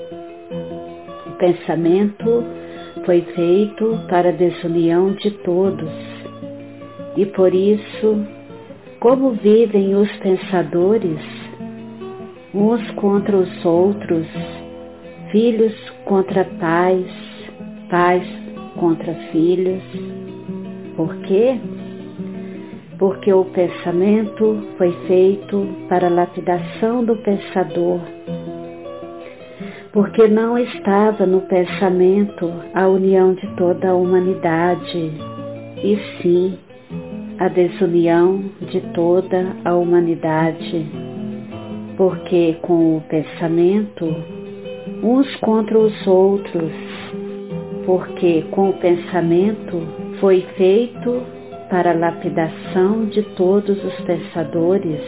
O pensamento foi feito para a desunião de todos, e por isso, como vivem os pensadores, uns contra os outros, filhos contra pais, pais contra filhos. Por quê? Porque o pensamento foi feito para a lapidação do pensador. Porque não estava no pensamento a união de toda a humanidade, e sim a desunião de toda a humanidade, porque com o pensamento, uns contra os outros, porque com o pensamento foi feito para a lapidação de todos os pensadores,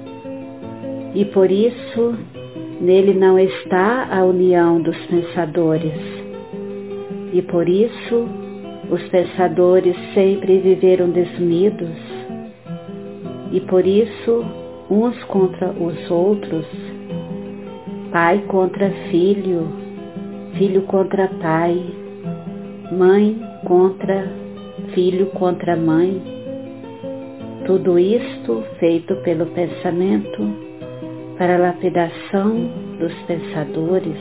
e por isso nele não está a união dos pensadores, e por isso os pensadores sempre viveram desunidos, e por isso, uns contra os outros, pai contra filho, filho contra pai, mãe contra filho contra mãe, tudo isto feito pelo pensamento para a lapidação dos pensadores.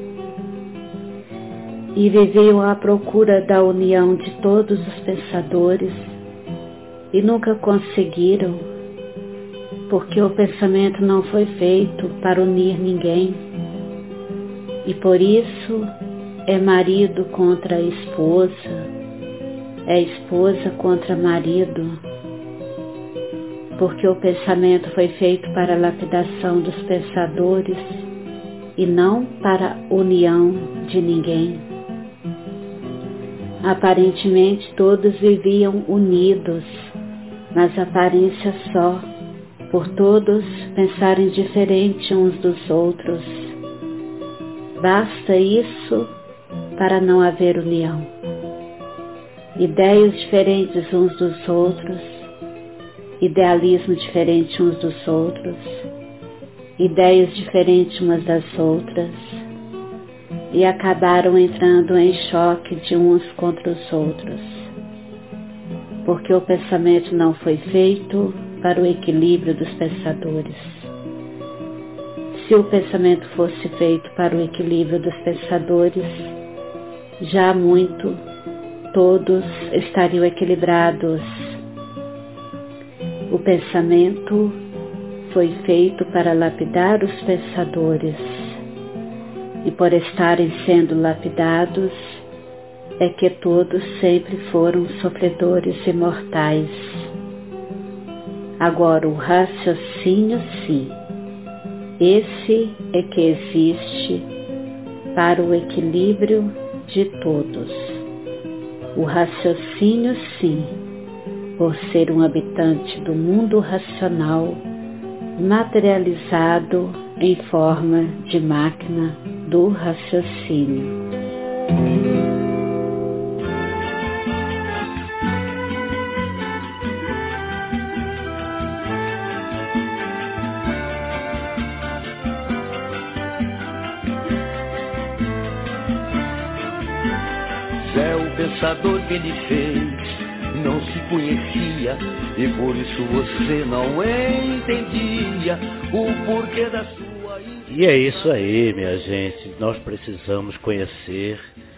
E viviam à procura da união de todos os pensadores e nunca conseguiram, porque o pensamento não foi feito para unir ninguém. E por isso é marido contra esposa, é esposa contra marido, porque o pensamento foi feito para a lapidação dos pensadores e não para a união de ninguém. Aparentemente todos viviam unidos, mas aparência só, por todos pensarem diferente uns dos outros. Basta isso para não haver união. Ideias diferentes uns dos outros, idealismo diferente uns dos outros, ideias diferentes umas das outras, e acabaram entrando em choque de uns contra os outros, porque o pensamento não foi feito para o equilíbrio dos pensadores. Se o pensamento fosse feito para o equilíbrio dos pensadores, já há muito todos estariam equilibrados. O pensamento foi feito para lapidar os pensadores, e por estarem sendo lapidados, é que todos sempre foram sofredores e mortais. Agora o raciocínio, sim. Esse é que existe para o equilíbrio de todos. O raciocínio, sim, por ser um habitante do mundo racional, materializado em forma de máquina do raciocínio. É o pensador que ele fez, não se conhecia e por isso você não entendia o porquê da sua... E é isso aí, minha gente, nós precisamos conhecer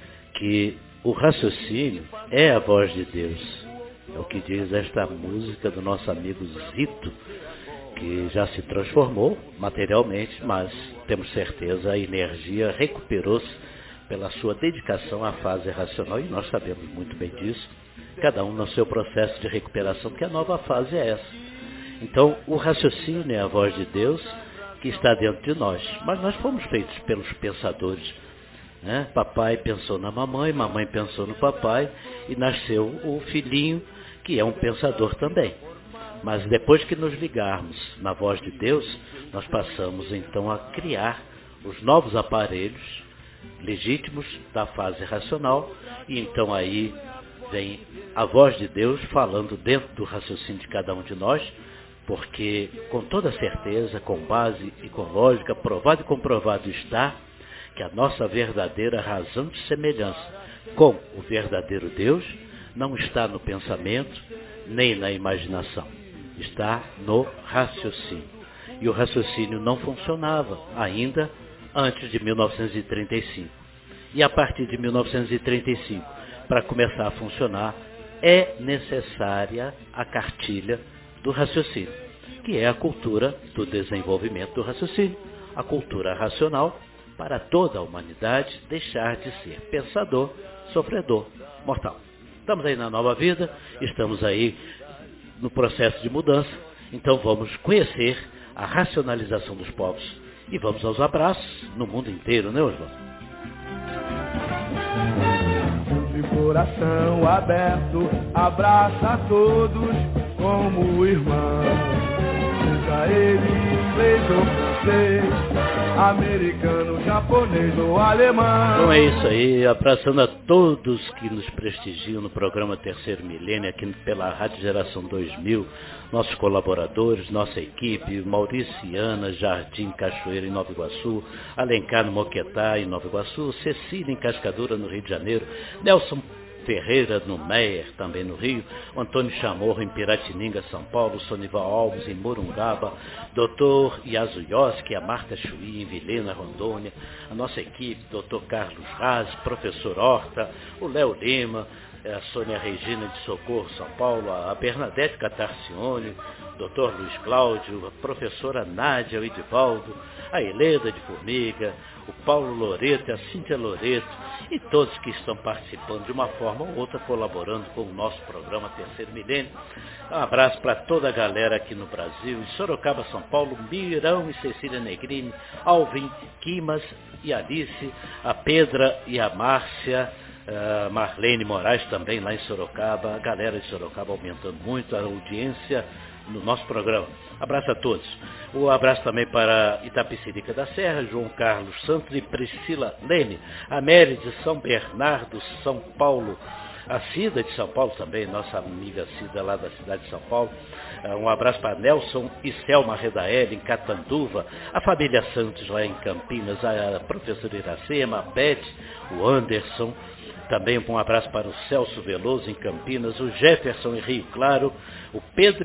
que o raciocínio é a voz de Deus. É o que diz esta música do nosso amigo Zito, que já se transformou materialmente, mas temos certeza a energia recuperou-se pela sua dedicação à fase racional, e nós sabemos muito bem disso, cada um no seu processo de recuperação, porque a nova fase é essa. Então, o raciocínio é a voz de Deus que está dentro de nós, mas nós fomos feitos pelos pensadores, né? Papai pensou na mamãe, mamãe pensou no papai, e nasceu o filhinho, que é um pensador também. Mas depois que nos ligarmos na voz de Deus, nós passamos então a criar os novos aparelhos legítimos da fase racional, e então aí vem a voz de Deus falando dentro do raciocínio de cada um de nós, porque com toda certeza, com base e com lógica, provado e comprovado está que a nossa verdadeira razão de semelhança com o verdadeiro Deus não está no pensamento nem na imaginação, está no raciocínio. E o raciocínio não funcionava ainda antes de 1935. E a partir de 1935, para começar a funcionar, é necessária a cartilha do raciocínio, que é a cultura do desenvolvimento do raciocínio, a cultura racional, para toda a humanidade deixar de ser pensador, sofredor, mortal. Estamos aí na nova vida, estamos aí no processo de mudança, então vamos conhecer a racionalização dos povos. E vamos aos abraços no mundo inteiro, né, Osvaldo? De coração aberto, abraça a todos como irmão. Seja ele inglês ou francês, americano, japonês ou alemão. Então é isso aí, abraçando a todos que nos prestigiam no programa Terceiro Milênio, aqui pela Rádio Geração 2000, nossos colaboradores, nossa equipe, Maurício e Ana, Jardim Cachoeira em Nova Iguaçu, Alencar no Moquetá em Nova Iguaçu, Cecília em Cascadura no Rio de Janeiro, Nelson Ferreira no Meier, também no Rio, Antônio Chamorro em Piratininga, São Paulo, Sonival Alves em Morungaba, Dr. Yasuyoski, a Marta Chuí em Vilhena, Rondônia, a nossa equipe, Dr. Carlos Raz, Professor Horta, o Léo Lima, a Sônia Regina de Socorro, São Paulo, a Bernadette Catarcione, Dr. Luiz Cláudio, a professora Nádia, o Edivaldo, a Heleda de Formiga, o Paulo Loreto, a Cíntia Loreto e todos que estão participando de uma forma ou outra, colaborando com o nosso programa Terceiro Milênio. Um abraço para toda a galera aqui no Brasil, em Sorocaba, São Paulo, Mirão e Cecília Negrini, Alvin, Quimas e Alice, a Pedra e a Márcia, Marlene Moraes também lá em Sorocaba, a galera de Sorocaba aumentando muito a audiência no nosso programa. Abraço a todos. Um abraço também para Itapecerica da Serra, João Carlos Santos e Priscila Lene, a Mary de São Bernardo, São Paulo, a Cida de São Paulo também, nossa amiga Cida lá da cidade de São Paulo. Um abraço para Nelson e Selma Redael em Catanduva, a família Santos lá em Campinas, a professora Iracema, a Beth, o Anderson. Também um abraço para o Celso Veloso em Campinas, o Jefferson em Rio Claro, o Pedro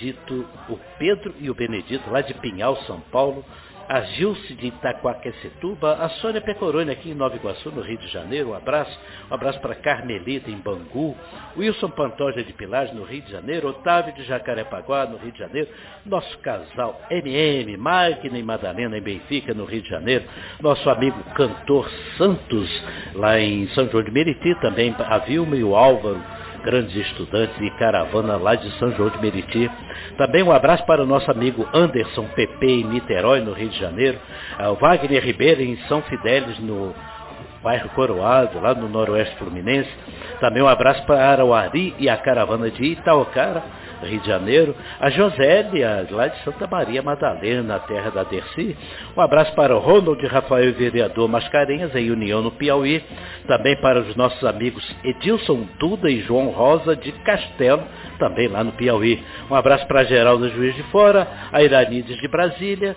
e o Benedito lá de Pinhal, São Paulo, a Gilce de Itaquaquecetuba, a Sônia Pecoroni aqui em Nova Iguaçu, no Rio de Janeiro, um abraço para Carmelita em Bangu, Wilson Pantoja de Pilares, no Rio de Janeiro, Otávio de Jacarepaguá, no Rio de Janeiro, nosso casal MM, Magna e Madalena em Benfica, no Rio de Janeiro, nosso amigo cantor Santos, lá em São João de Meriti, também a Vilma e o Álvaro, grandes estudantes e caravana lá de São João de Meriti. Também um abraço para o nosso amigo Anderson Pepe em Niterói, no Rio de Janeiro, o Wagner Ribeiro em São Fidélis, no bairro Coroado, lá no Noroeste Fluminense. Também um abraço para o Ari e a caravana de Itaocara, Rio de Janeiro. A Josélia, lá de Santa Maria Madalena, terra da Dercy. Um abraço para o Ronald Rafael Vereador Mascarenhas, em União, no Piauí. Também para os nossos amigos Edilson Duda e João Rosa de Castelo, também lá no Piauí. Um abraço para a Geralda Juiz de Fora, a Iranides de Brasília,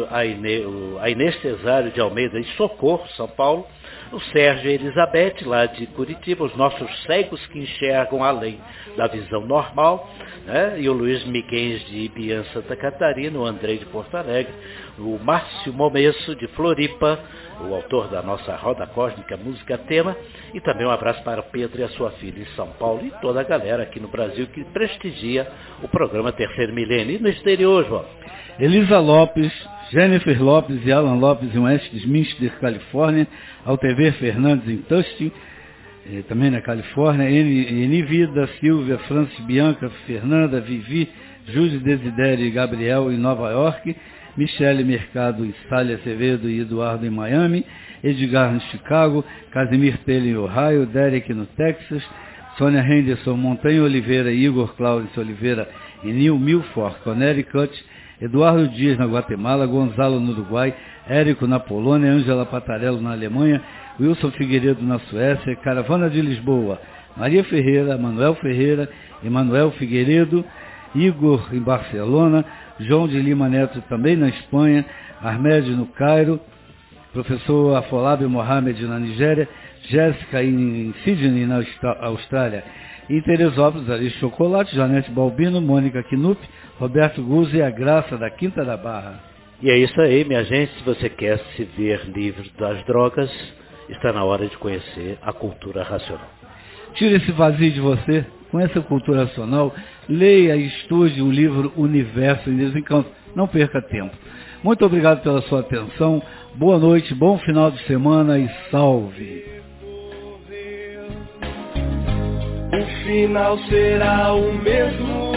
a Inês Cesário de Almeida em Socorro, São Paulo, o Sérgio e Elizabeth, lá de Curitiba, os nossos cegos que enxergam além da visão normal, né? E o Luiz Miguel de Ibiã, Santa Catarina, o Andrei de Porto Alegre, o Márcio Momesso de Floripa, o autor da nossa Roda Cósmica Música Tema, e também um abraço para o Pedro e a sua filha em São Paulo e toda a galera aqui no Brasil que prestigia o programa Terceiro Milênio. E no exterior, João? Elisa Lopes, Jennifer Lopes e Alan Lopes em Westminster, Califórnia, Altever Fernandes em Tustin, também na Califórnia, Eni Vida, Silvia, Francis, Bianca, Fernanda, Vivi, Júlio Desidério e Gabriel em Nova York, Michele Mercado em Sália Acevedo e Eduardo em Miami, Edgar em Chicago, Casimir Pello em Ohio, Derek no Texas, Sônia Henderson, Montanha Oliveira e Igor Claudio Oliveira em New Milford, Connecticut, Eduardo Dias na Guatemala, Gonzalo no Uruguai, Érico na Polônia, Ângela Patarello na Alemanha, Wilson Figueiredo na Suécia, Caravana de Lisboa, Maria Ferreira, Manuel Ferreira, Emanuel Figueiredo, Igor em Barcelona, João de Lima Neto também na Espanha, Armédio no Cairo, professor Afolabi Mohamed na Nigéria, Jéssica em Sydney na Austrália, em Teresópolis, Ari Chocolate, Janete Balbino, Mônica Knupp, Roberto Guzzi e a Graça da Quinta da Barra. E é isso aí, minha gente. Se você quer se ver livre das drogas, está na hora de conhecer a cultura racional. Tire esse vazio de você, conheça a cultura racional, leia e estude o livro Universo em Desencanto. Não perca tempo. Muito obrigado pela sua atenção. Boa noite, bom final de semana e salve! O final será o mesmo.